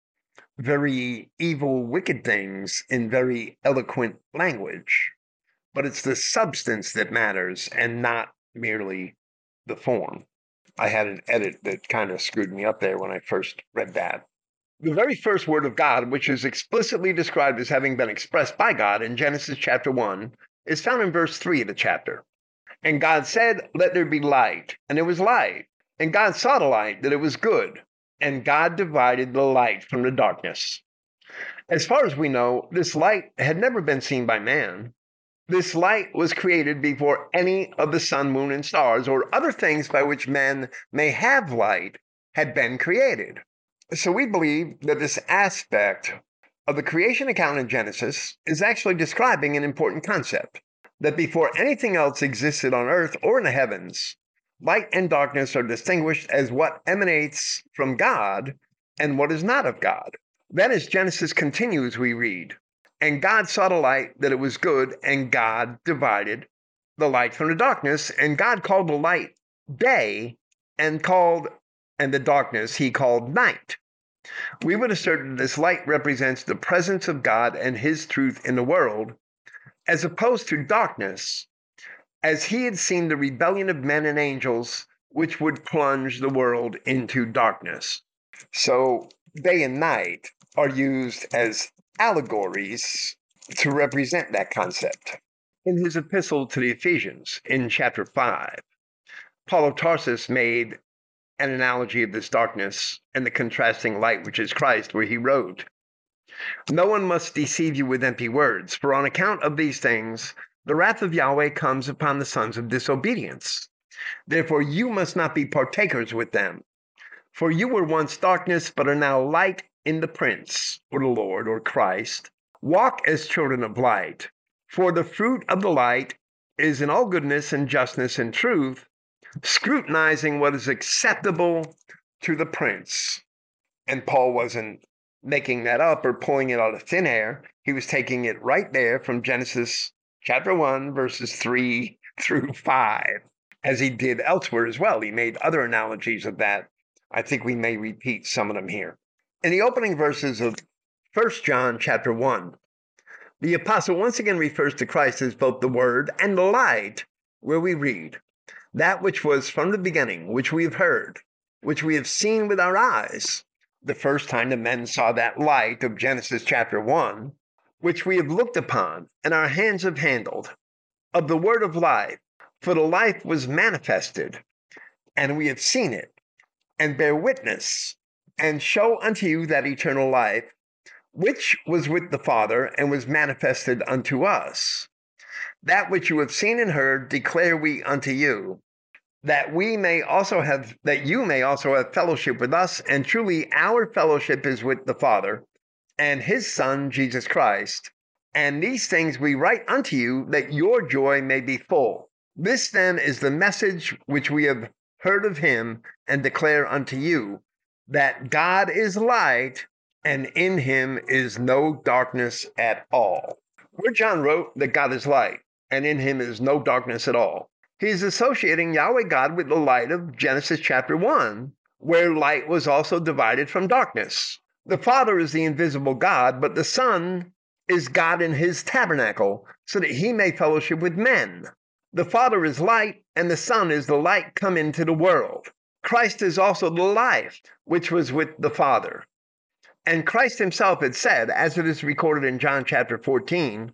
very evil, wicked things in very eloquent language, but it's the substance that matters and not merely the form. I had an edit that kind of screwed me up there when I first read that. The very first word of God, which is explicitly described as having been expressed by God in Genesis chapter one, is found in verse three of the chapter. And God said, "Let there be light," and there was light. And God saw the light, that it was good. And God divided the light from the darkness. As far as we know, this light had never been seen by man. This light was created before any of the sun, moon, and stars, or other things by which men may have light, had been created. So we believe that this aspect of the creation account in Genesis is actually describing an important concept, that before anything else existed on earth or in the heavens, light and darkness are distinguished as what emanates from God and what is not of God. Then as Genesis continues, we read, "And God saw the light, that it was good, and God divided the light from the darkness, and God called the light day, and called and the darkness he called night." We would assert that this light represents the presence of God and his truth in the world, as opposed to darkness, as he had seen the rebellion of men and angels, which would plunge the world into darkness. So day and night are used as allegories to represent that concept. In his epistle to the Ephesians, in chapter five, Paul of Tarsus made an analogy of this darkness and the contrasting light, which is Christ, where he wrote, "No one must deceive you with empty words, for on account of these things, the wrath of Yahweh comes upon the sons of disobedience. Therefore you must not be partakers with them. For you were once darkness, but are now light in the Prince," or the Lord, or Christ. "Walk as children of light. For the fruit of the light is in all goodness and justness and truth, scrutinizing what is acceptable to the Prince." And Paul wasn't making that up or pulling it out of thin air. He was taking it right there from Genesis chapter one, verses three through five, as he did elsewhere as well. He made other analogies of that. I think we may repeat some of them here. In the opening verses of First John chapter one, the apostle once again refers to Christ as both the Word and the light, where we read, "That which was from the beginning, which we have heard, which we have seen with our eyes," the first time the men saw that light of Genesis chapter one, "which we have looked upon, and our hands have handled." of the word of life. For the life was manifested, and we have seen it, and bear witness, and show unto you that eternal life, which was with the Father, and was manifested unto us. That which you have seen and heard declare we unto you, that we may also have, that you may also have fellowship with us. And truly our fellowship is with the Father and his Son, Jesus Christ. And these things we write unto you, that your joy may be full. This then is the message which we have heard of him and declare unto you, that God is light, and in him is no darkness at all. Where John wrote that God is light, and in him is no darkness at all, he is associating Yahweh God with the light of Genesis chapter one, where light was also divided from darkness. The Father is the invisible God, but the Son is God in his tabernacle, so that he may fellowship with men. The Father is light, and the Son is the light come into the world. Christ is also the life, which was with the Father. And Christ himself had said, as it is recorded in John chapter fourteen,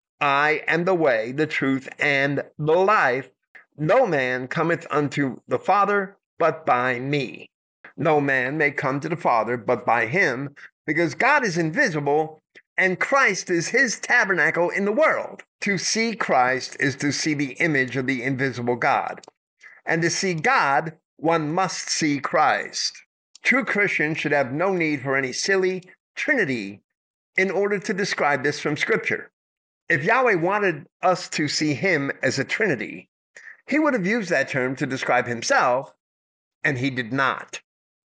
I am the way, the truth, and the life. No man cometh unto the Father but by me. No man may come to the Father but by him, because God is invisible, and Christ is his tabernacle in the world. To see Christ is to see the image of the invisible God. And to see God, one must see Christ. True Christians should have no need for any silly Trinity in order to describe this from Scripture. If Yahweh wanted us to see him as a Trinity, he would have used that term to describe himself, and he did not.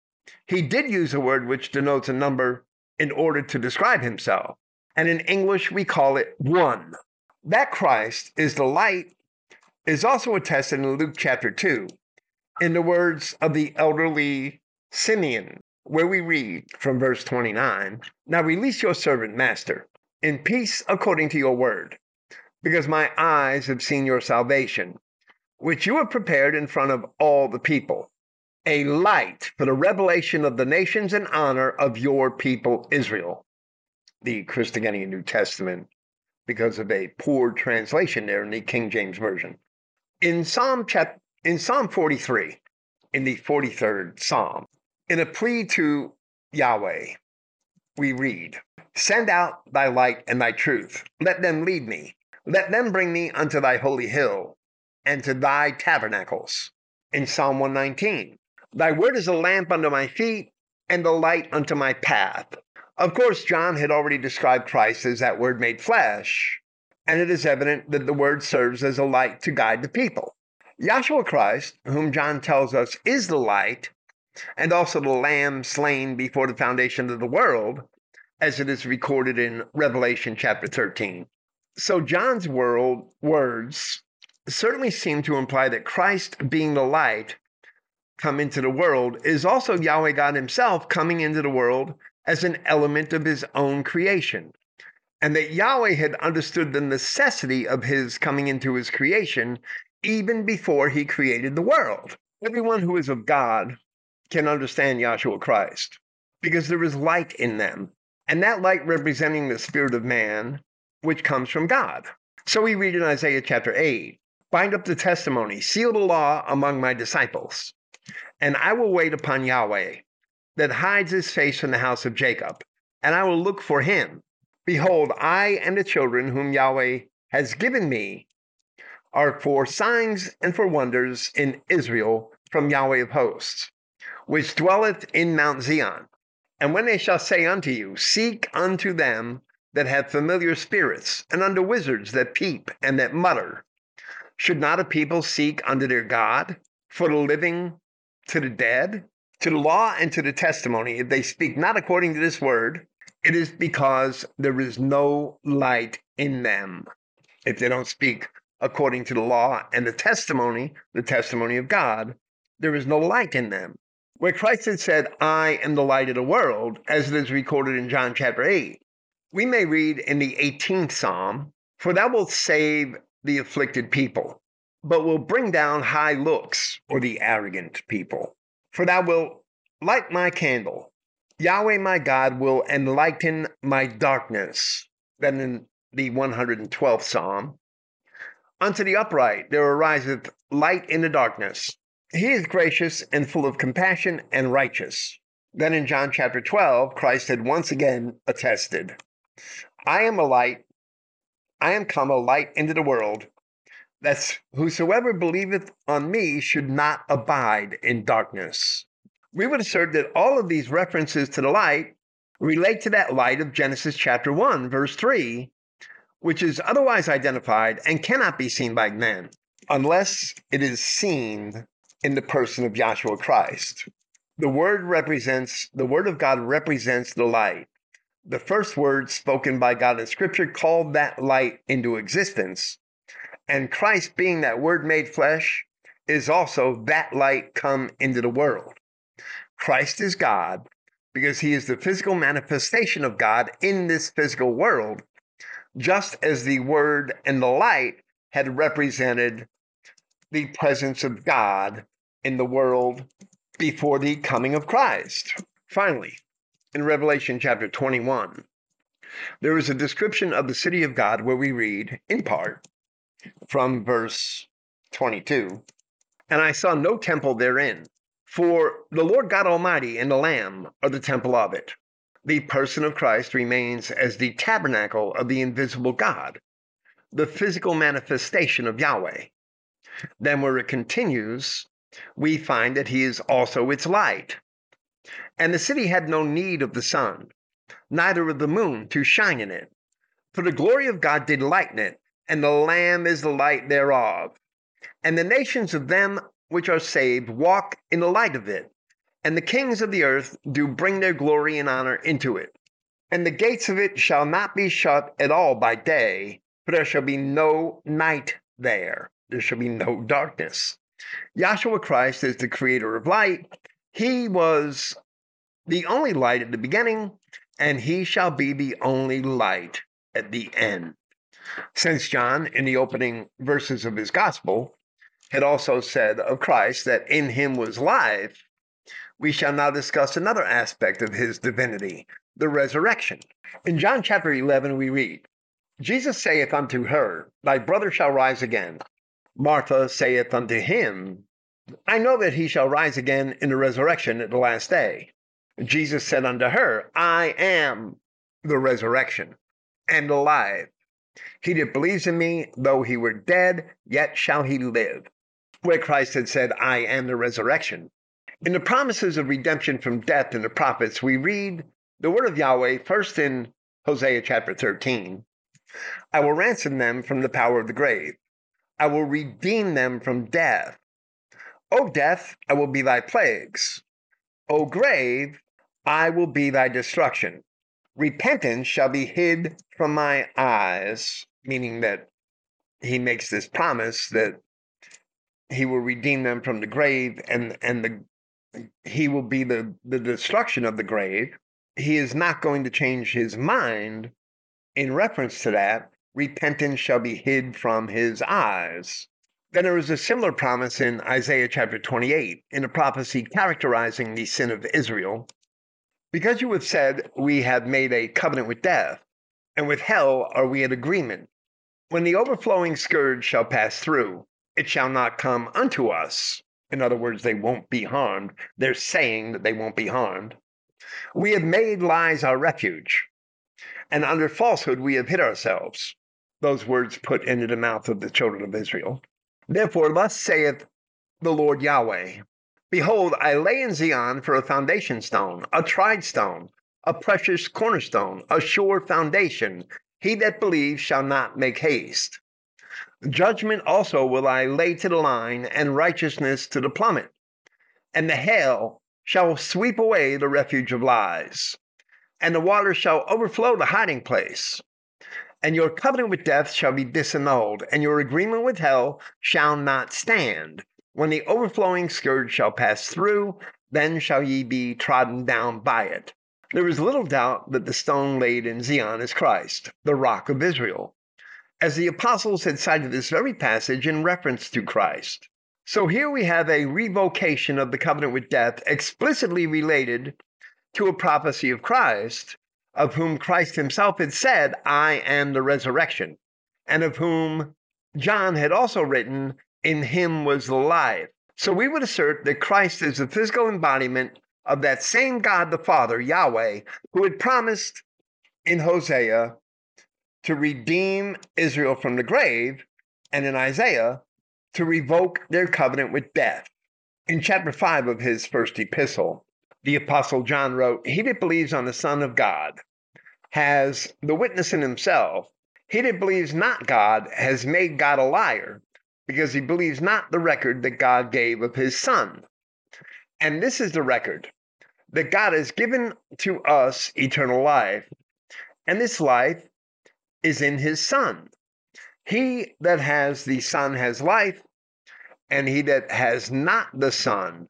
He did use a word which denotes a number in order to describe himself, and in English we call it one. That Christ is the light is also attested in Luke chapter two, in the words of the elderly Simeon, where we read from verse twenty-nine, Now release your servant, master, in peace according to your word, because my eyes have seen your salvation, which you have prepared in front of all the people, a light for the revelation of the nations and honor of your people Israel. The Christogenea New Testament, because of a poor translation there in the King James Version. In Psalm chap- in Psalm forty-three, in the forty-third Psalm, in a plea to Yahweh, we read, Send out thy light and thy truth. Let them lead me. Let them bring me unto thy holy hill and to thy tabernacles. In Psalm one nineteen, Thy word is a lamp unto my feet and a light unto my path. Of course, John had already described Christ as that word made flesh, and it is evident that the word serves as a light to guide the people. Yahshua Christ, whom John tells us is the light, and also the lamb slain before the foundation of the world, as it is recorded in Revelation chapter thirteen. So John's world, words certainly seem to imply that Christ, being the light come into the world, is also Yahweh God himself coming into the world as an element of his own creation, and that Yahweh had understood the necessity of his coming into his creation even before he created the world. Everyone who is of God can understand Yahshua Christ, because there is light in them, and that light representing the spirit of man, which comes from God. So we read in Isaiah chapter eight, Bind up the testimony, seal the law among my disciples, and I will wait upon Yahweh, that hides his face from the house of Jacob, and I will look for him. Behold, I and the children whom Yahweh has given me are for signs and for wonders in Israel from Yahweh of hosts, which dwelleth in Mount Zion. And when they shall say unto you, Seek unto them that have familiar spirits, and unto wizards that peep and that mutter, should not a people seek unto their God, for the living to the dead? To the law and to the testimony, if they speak not according to this word, it is because there is no light in them. If they don't speak according to the law and the testimony, the testimony of God, there is no light in them. Where Christ had said, I am the light of the world, as it is recorded in John chapter eight, we may read in the eighteenth Psalm, For thou wilt save the afflicted people, but will bring down high looks, or the arrogant people. For thou wilt light my candle. Yahweh my God will enlighten my darkness. Then in the one hundred twelfth Psalm, Unto the upright there ariseth light in the darkness. He is gracious and full of compassion and righteous. Then in John chapter twelve, Christ had once again attested, I am a light, I am come a light into the world, that whosoever believeth on me should not abide in darkness. We would assert that all of these references to the light relate to that light of Genesis chapter one, verse three, which is otherwise identified and cannot be seen by man unless it is seen in the person of Yahshua Christ. The word represents, the word of God represents the light. The first word spoken by God in Scripture called that light into existence. And Christ, being that word made flesh, is also that light come into the world. Christ is God because he is the physical manifestation of God in this physical world, just as the word and the light had represented the presence of God in the world before the coming of Christ. Finally, in Revelation chapter twenty-one, there is a description of the city of God where we read, in part, from verse twenty-two, and I saw no temple therein, for the Lord God Almighty and the Lamb are the temple of it. The person of Christ remains as the tabernacle of the invisible God, the physical manifestation of Yahweh. Then where it continues, we find that he is also its light. And the city had no need of the sun, neither of the moon to shine in it. For the glory of God did lighten it, and the Lamb is the light thereof. And the nations of them which are saved walk in the light of it, and the kings of the earth do bring their glory and honor into it. And the gates of it shall not be shut at all by day, for there shall be no night there. There shall be no darkness. Yahshua Christ is the creator of light. He was the only light at the beginning, and he shall be the only light at the end. Since John, in the opening verses of his gospel, had also said of Christ that in him was life, we shall now discuss another aspect of his divinity, the resurrection. In John chapter eleven, we read, Jesus saith unto her, Thy brother shall rise again. Martha saith unto him, I know that he shall rise again in the resurrection at the last day. Jesus said unto her, I am the resurrection and the life. He that believes in me, though he were dead, yet shall he live. Where Christ had said, I am the resurrection. In the promises of redemption from death in the prophets, we read the word of Yahweh first in Hosea chapter thirteen. I will ransom them from the power of the grave. I will redeem them from death. O death, I will be thy plagues. O grave, I will be thy destruction. Repentance shall be hid from my eyes, meaning that he makes this promise that he will redeem them from the grave, and, and the he will be the, the destruction of the grave. He is not going to change his mind in reference to that. Repentance shall be hid from his eyes. Then there is a similar promise in Isaiah chapter twenty-eight, in a prophecy characterizing the sin of Israel. Because you have said, we have made a covenant with death, and with hell are we at agreement. When the overflowing scourge shall pass through, it shall not come unto us. In other words, they won't be harmed. They're saying that they won't be harmed. We have made lies our refuge, and under falsehood we have hid ourselves. Those words put into the mouth of the children of Israel. Therefore, thus saith the Lord Yahweh, Behold, I lay in Zion for a foundation stone, a tried stone, a precious cornerstone, a sure foundation. He that believes shall not make haste. Judgment also will I lay to the line, and righteousness to the plummet. And the hail shall sweep away the refuge of lies, and the water shall overflow the hiding place. And your covenant with death shall be disannulled, and your agreement with hell shall not stand. When the overflowing scourge shall pass through, then shall ye be trodden down by it. There is little doubt that the stone laid in Zion is Christ, the rock of Israel, as the apostles had cited this very passage in reference to Christ. So here we have a revocation of the covenant with death explicitly related to a prophecy of Christ, of whom Christ himself had said, I am the resurrection, and of whom John had also written, "In him was the life." So we would assert that Christ is the physical embodiment of that same God the Father, Yahweh, who had promised in Hosea to redeem Israel from the grave, and in Isaiah to revoke their covenant with death. In chapter five of his first epistle, the Apostle John wrote, "He that believes on the Son of God has the witness in himself. He that believes not God has made God a liar, because he believes not the record that God gave of his Son. And this is the record, that God has given to us eternal life, and this life is in his Son. He that has the Son has life, and he that has not the Son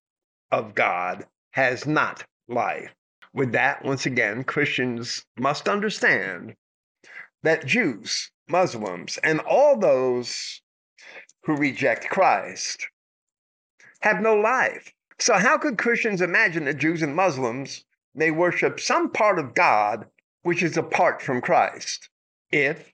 of God has not life." With that, once again, Christians must understand that Jews, Muslims, and all those who reject Christ have no life. So how could Christians imagine that Jews and Muslims may worship some part of God which is apart from Christ, if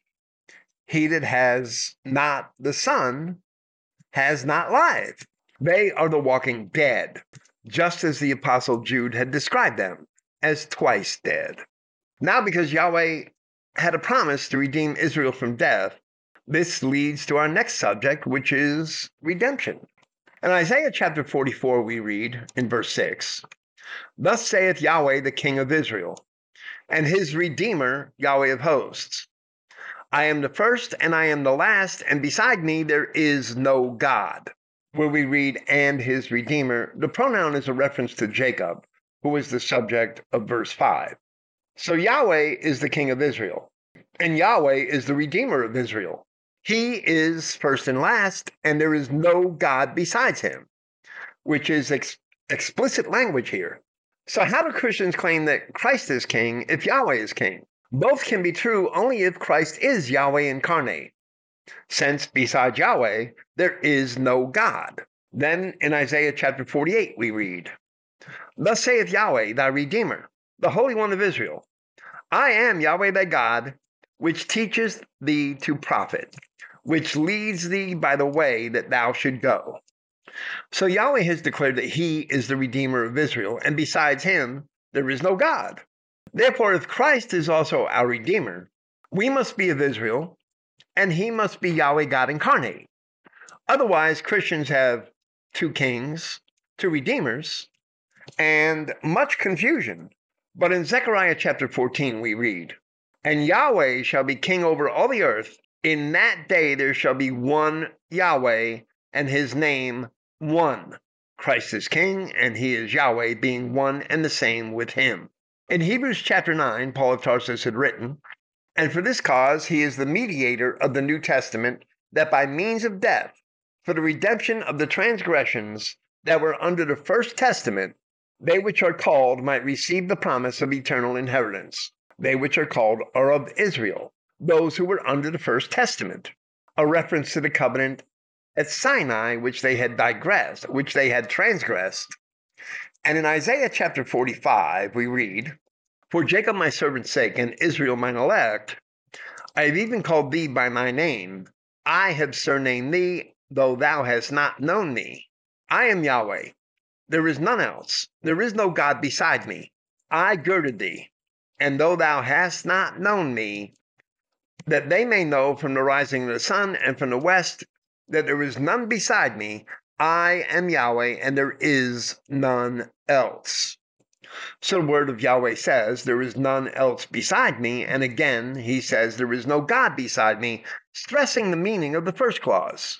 he that has not the Son has not life? They are the walking dead, just as the Apostle Jude had described them, as twice dead. Now, because Yahweh had a promise to redeem Israel from death, this leads to our next subject, which is redemption. In Isaiah chapter forty-four, we read in verse six, "Thus saith Yahweh, the King of Israel, and his Redeemer, Yahweh of hosts, I am the first and I am the last, and beside me there is no God." Where we read, "and his Redeemer," the pronoun is a reference to Jacob, who is the subject of verse five. So Yahweh is the King of Israel, and Yahweh is the Redeemer of Israel. He is first and last, and there is no God besides him, which is ex- explicit language here. So how do Christians claim that Christ is king if Yahweh is king? Both can be true only if Christ is Yahweh incarnate, since besides Yahweh, there is no God. Then in Isaiah chapter forty-eight, we read, "Thus saith Yahweh, thy Redeemer, the Holy One of Israel, I am Yahweh thy God, which teacheth thee to profit, which leads thee by the way that thou should go." So Yahweh has declared that he is the Redeemer of Israel, and besides him, there is no God. Therefore, if Christ is also our Redeemer, we must be of Israel, and he must be Yahweh God incarnate. Otherwise, Christians have two kings, two redeemers, and much confusion. But in Zechariah chapter fourteen, we read, "And Yahweh shall be king over all the earth. In that day there shall be one Yahweh, and his name one." Christ is king, and he is Yahweh, being one and the same with him. In Hebrews chapter nine, Paul of Tarsus had written, "And for this cause he is the mediator of the New Testament, that by means of death, for the redemption of the transgressions that were under the first testament, they which are called might receive the promise of eternal inheritance." They which are called are of Israel, those who were under the first testament, a reference to the covenant at Sinai, which they had digressed, which they had transgressed. And in Isaiah chapter forty-five, we read, "For Jacob my servant's sake, and Israel mine elect, I have even called thee by my name. I have surnamed thee, though thou hast not known me. I am Yahweh. There is none else. There is no God beside me. I girded thee, and though thou hast not known me, that they may know from the rising of the sun and from the west that there is none beside me. I am Yahweh, and there is none else." So the word of Yahweh says, "There is none else beside me." And again, he says, "There is no God beside me," stressing the meaning of the first clause.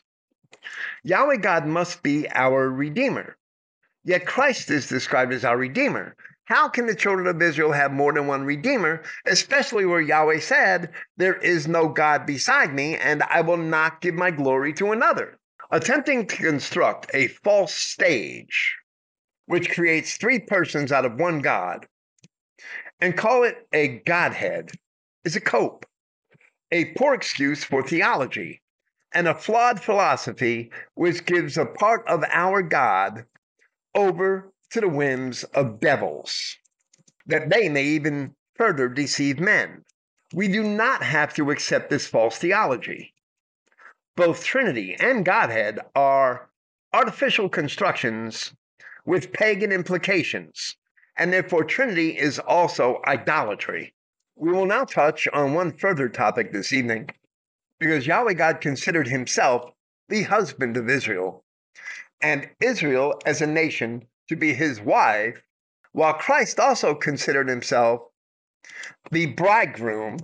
Yahweh God must be our Redeemer. Yet Christ is described as our Redeemer. How can the children of Israel have more than one Redeemer, especially where Yahweh said, "There is no God beside me, and I will not give my glory to another"? Attempting to construct a false stage, which creates three persons out of one God, and call it a Godhead, is a cope, a poor excuse for theology, and a flawed philosophy which gives a part of our God over to the whims of devils, that they may even further deceive men. We do not have to accept this false theology. Both Trinity and Godhead are artificial constructions with pagan implications, and therefore Trinity is also idolatry. We will now touch on one further topic this evening, because Yahweh God considered himself the husband of Israel, and Israel as a nation to be his wife, while Christ also considered himself the bridegroom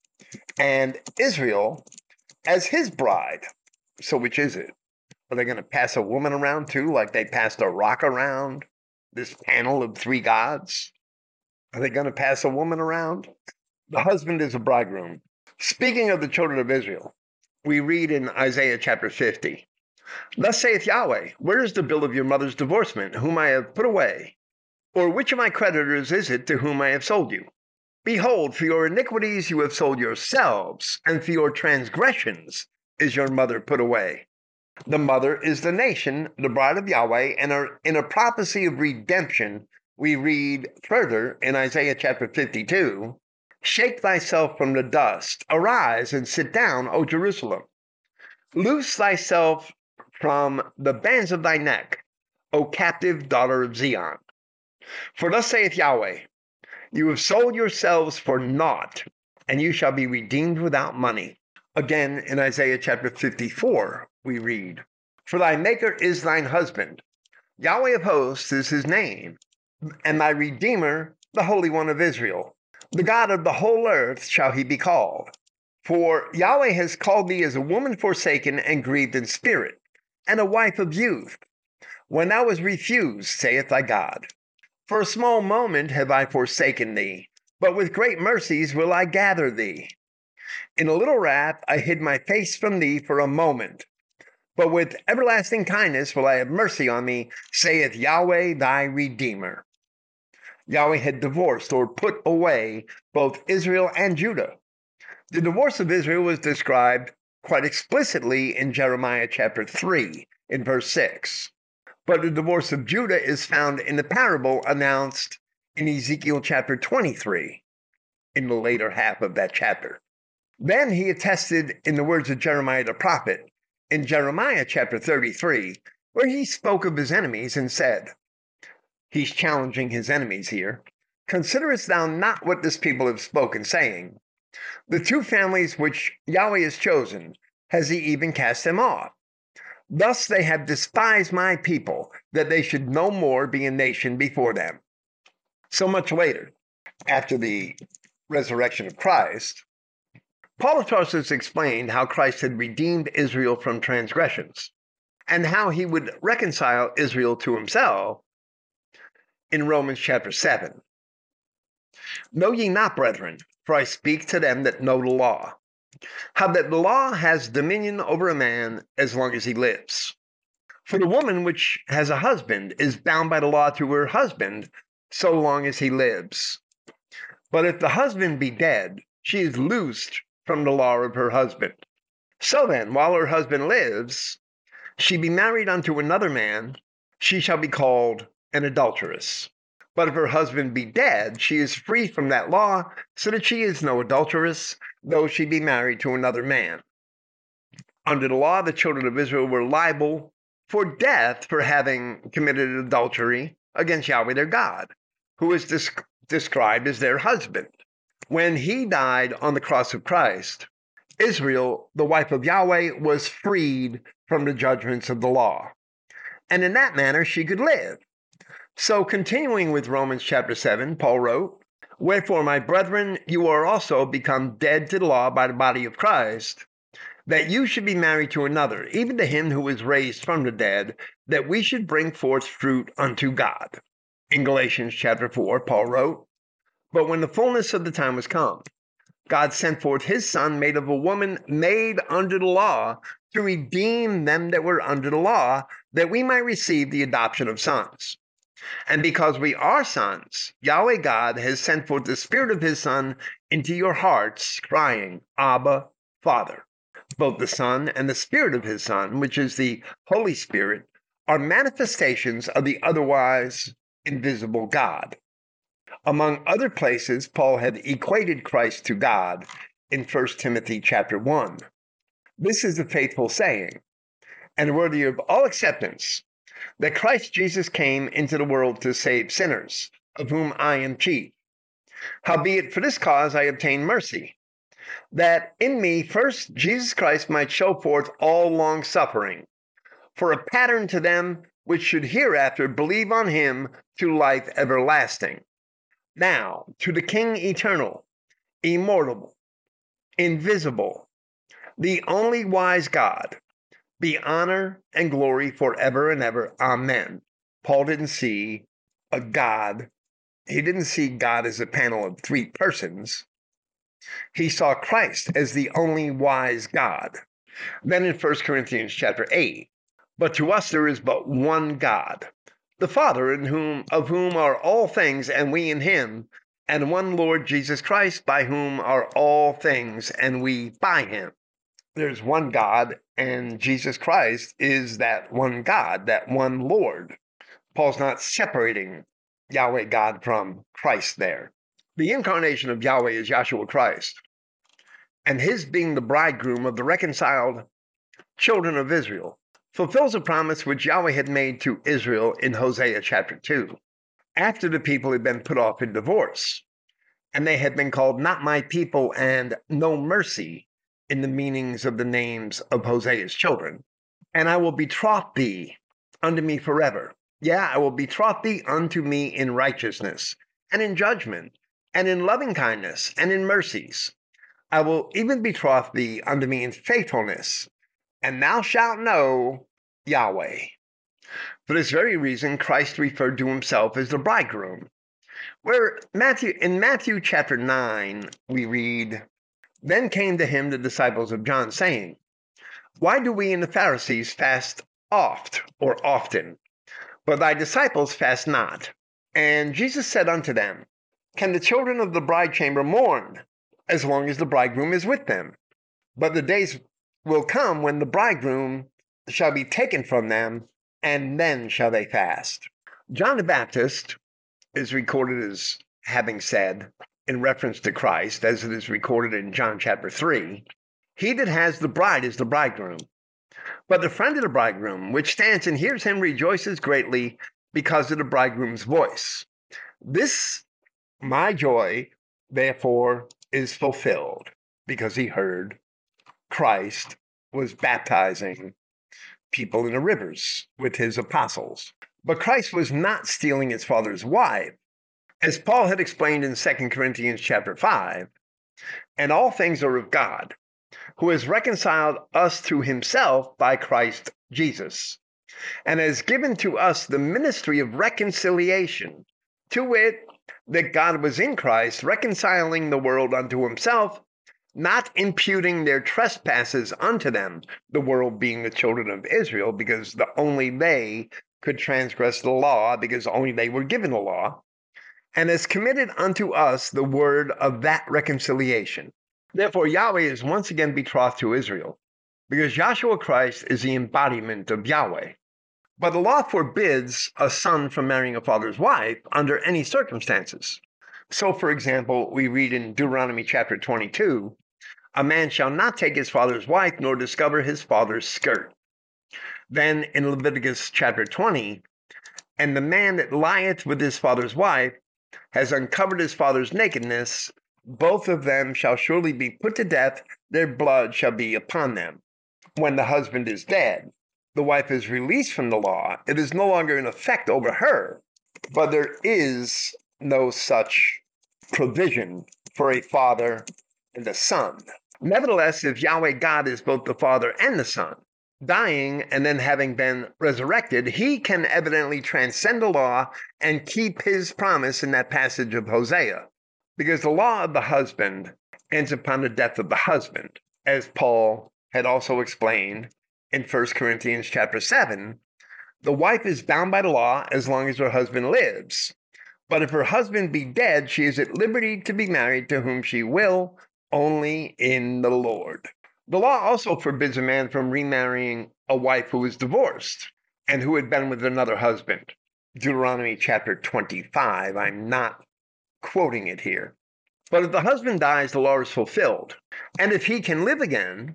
and Israel as his bride. So which is it? Are they going to pass a woman around too, like they passed a rock around this panel of three gods? Are they going to pass a woman around? The husband is a bridegroom. Speaking of the children of Israel, we read in Isaiah chapter fifty, "Thus saith Yahweh, where is the bill of your mother's divorcement, whom I have put away? Or which of my creditors is it to whom I have sold you? Behold, for your iniquities you have sold yourselves, and for your transgressions is your mother put away." The mother is the nation, the bride of Yahweh, and are in a prophecy of redemption. We read further in Isaiah chapter fifty-two, "Shake thyself from the dust, arise and sit down, O Jerusalem. Loose thyself from the bands of thy neck, O captive daughter of Zion. For thus saith Yahweh, you have sold yourselves for naught, and you shall be redeemed without money." Again, in Isaiah chapter fifty-four, we read, "For thy maker is thine husband, Yahweh of hosts is his name, and thy Redeemer, the Holy One of Israel. The God of the whole earth shall he be called. For Yahweh has called thee as a woman forsaken and grieved in spirit, and a wife of youth, when thou was refused, saith thy God. For a small moment have I forsaken thee, but with great mercies will I gather thee. In a little wrath I hid my face from thee for a moment, but with everlasting kindness will I have mercy on thee, saith Yahweh thy Redeemer." Yahweh had divorced or put away both Israel and Judah. The divorce of Israel was described quite explicitly in Jeremiah chapter three, in verse six. But the divorce of Judah is found in the parable announced in Ezekiel chapter twenty-three, in the later half of that chapter. Then he attested in the words of Jeremiah the prophet in Jeremiah chapter thirty-three, where he spoke of his enemies and said, he's challenging his enemies here, "Considerest thou not what this people have spoken, saying, the two families which Yahweh has chosen, has he even cast them off? Thus they have despised my people, that they should no more be a nation before them." So much later, after the resurrection of Christ, Paul of Tarsus explained how Christ had redeemed Israel from transgressions, and how he would reconcile Israel to himself in Romans chapter seven. "Know ye not, brethren, for I speak to them that know the law, how that the law has dominion over a man as long as he lives. For the woman which has a husband is bound by the law to her husband so long as he lives. But if the husband be dead, she is loosed from the law of her husband. So then, while her husband lives, she be married unto another man, she shall be called an adulteress. But if her husband be dead, she is free from that law, so that she is no adulteress, though she be married to another man. Under the law, the children of Israel were liable for death for having committed adultery against Yahweh their God, who is des- described as their husband. When he died on the cross of Christ, Israel, the wife of Yahweh, was freed from the judgments of the law, and in that manner she could live. So continuing with Romans chapter seven, Paul wrote, "Wherefore, my brethren, you are also become dead to the law by the body of Christ, that you should be married to another, even to him who was raised from the dead, that we should bring forth fruit unto God." In Galatians chapter four, Paul wrote, "But when the fullness of the time was come, God sent forth his Son, made of a woman made under the law, to redeem them that were under the law, that we might receive the adoption of sons. And because we are sons, Yahweh God has sent forth the Spirit of his Son into your hearts, crying, Abba, Father." Both the Son and the Spirit of his Son, which is the Holy Spirit, are manifestations of the otherwise invisible God. Among other places, Paul had equated Christ to God in First Timothy chapter one. This is a faithful saying, and worthy of all acceptance, that Christ Jesus came into the world to save sinners, of whom I am chief. Howbeit for this cause I obtained mercy, that in me first Jesus Christ might show forth all long suffering, for a pattern to them which should hereafter believe on him to life everlasting. Now, to the King eternal, immortal, invisible, the only wise God, be honor and glory forever and ever. Amen. Paul didn't see a God. He didn't see God as a panel of three persons. He saw Christ as the only wise God. Then in First Corinthians chapter eight, but to us there is but one God, the Father, in whom of whom are all things, and we in him, and one Lord Jesus Christ, by whom are all things, and we by him. There's one God, and Jesus Christ is that one God, that one Lord. Paul's not separating Yahweh God from Christ there. The incarnation of Yahweh is Yahshua Christ, and his being the bridegroom of the reconciled children of Israel fulfills a promise which Yahweh had made to Israel in Hosea chapter two, after the people had been put off in divorce, and they had been called not my people and no mercy in the meanings of the names of Hosea's children. And I will betroth thee unto me forever. Yeah, I will betroth thee unto me in righteousness, and in judgment, and in loving kindness, and in mercies. I will even betroth thee unto me in faithfulness, and thou shalt know Yahweh. For this very reason, Christ referred to himself as the bridegroom. Where Matthew, in Matthew chapter nine, we read, Then came to him the disciples of John, saying, Why do we and the Pharisees fast oft, or often, but thy disciples fast not? And Jesus said unto them, Can the children of the bride chamber mourn, as long as the bridegroom is with them? But the days will come when the bridegroom shall be taken from them, and then shall they fast. John the Baptist is recorded as having said, in reference to Christ, as it is recorded in John chapter three, He that has the bride is the bridegroom. But the friend of the bridegroom, which stands and hears him, rejoices greatly because of the bridegroom's voice. This, my joy, therefore, is fulfilled, because he heard Christ was baptizing people in the rivers with his apostles. But Christ was not stealing his father's wife, as Paul had explained in Second Corinthians chapter five, and all things are of God, who has reconciled us to himself by Christ Jesus, and has given to us the ministry of reconciliation, to wit, that God was in Christ reconciling the world unto himself, not imputing their trespasses unto them, the world being the children of Israel, because the only they could transgress the law, because only they were given the law, and has committed unto us the word of that reconciliation. Therefore, Yahweh is once again betrothed to Israel, because Yahshua Christ is the embodiment of Yahweh. But the law forbids a son from marrying a father's wife under any circumstances. So, for example, we read in Deuteronomy chapter twenty-two, a man shall not take his father's wife, nor discover his father's skirt. Then in Leviticus chapter twenty, and the man that lieth with his father's wife has uncovered his father's nakedness, both of them shall surely be put to death, their blood shall be upon them. When the husband is dead, the wife is released from the law. It is no longer in effect over her, but there is no such provision for a father and a son. Nevertheless, if Yahweh God is both the Father and the Son, dying and then having been resurrected, he can evidently transcend the law and keep his promise in that passage of Hosea, because the law of the husband ends upon the death of the husband, as Paul had also explained in First Corinthians chapter seven. The wife is bound by the law as long as her husband lives, but if her husband be dead, she is at liberty to be married to whom she will, only in the Lord. The law also forbids a man from remarrying a wife who is divorced and who had been with another husband. Deuteronomy chapter twenty-five, I'm not quoting it here. But if the husband dies, the law is fulfilled. And if he can live again,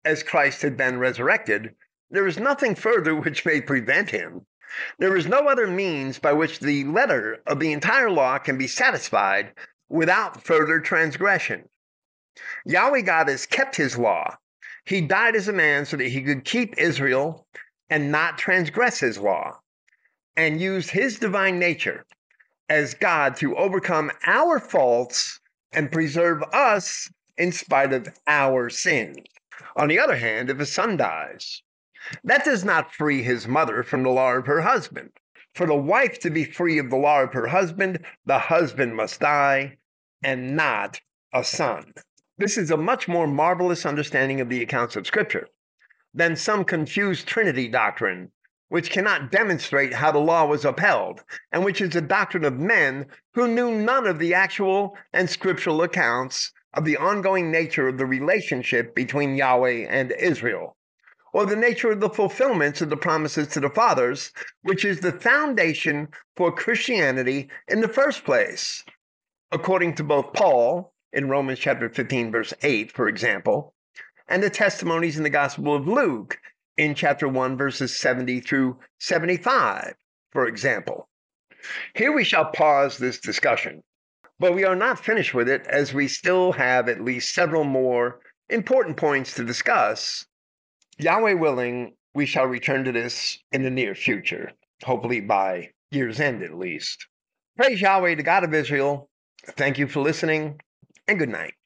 as Christ had been resurrected, there is nothing further which may prevent him. There is no other means by which the letter of the entire law can be satisfied without further transgression. Yahweh God has kept his law. He died as a man so that he could keep Israel and not transgress his law, and used his divine nature as God to overcome our faults and preserve us in spite of our sins. On the other hand, if a son dies, that does not free his mother from the law of her husband. For the wife to be free of the law of her husband, the husband must die, and not a son. This is a much more marvelous understanding of the accounts of Scripture than some confused Trinity doctrine, which cannot demonstrate how the law was upheld, and which is a doctrine of men who knew none of the actual and scriptural accounts of the ongoing nature of the relationship between Yahweh and Israel, or the nature of the fulfillments of the promises to the fathers, which is the foundation for Christianity in the first place. According to both Paul, in Romans chapter fifteen, verse eight, for example, and the testimonies in the Gospel of Luke, in chapter one, verses seventy through seventy-five, for example. Here we shall pause this discussion, but we are not finished with it, as we still have at least several more important points to discuss. Yahweh willing, we shall return to this in the near future, hopefully by year's end at least. Praise Yahweh, the God of Israel. Thank you for listening, and good night.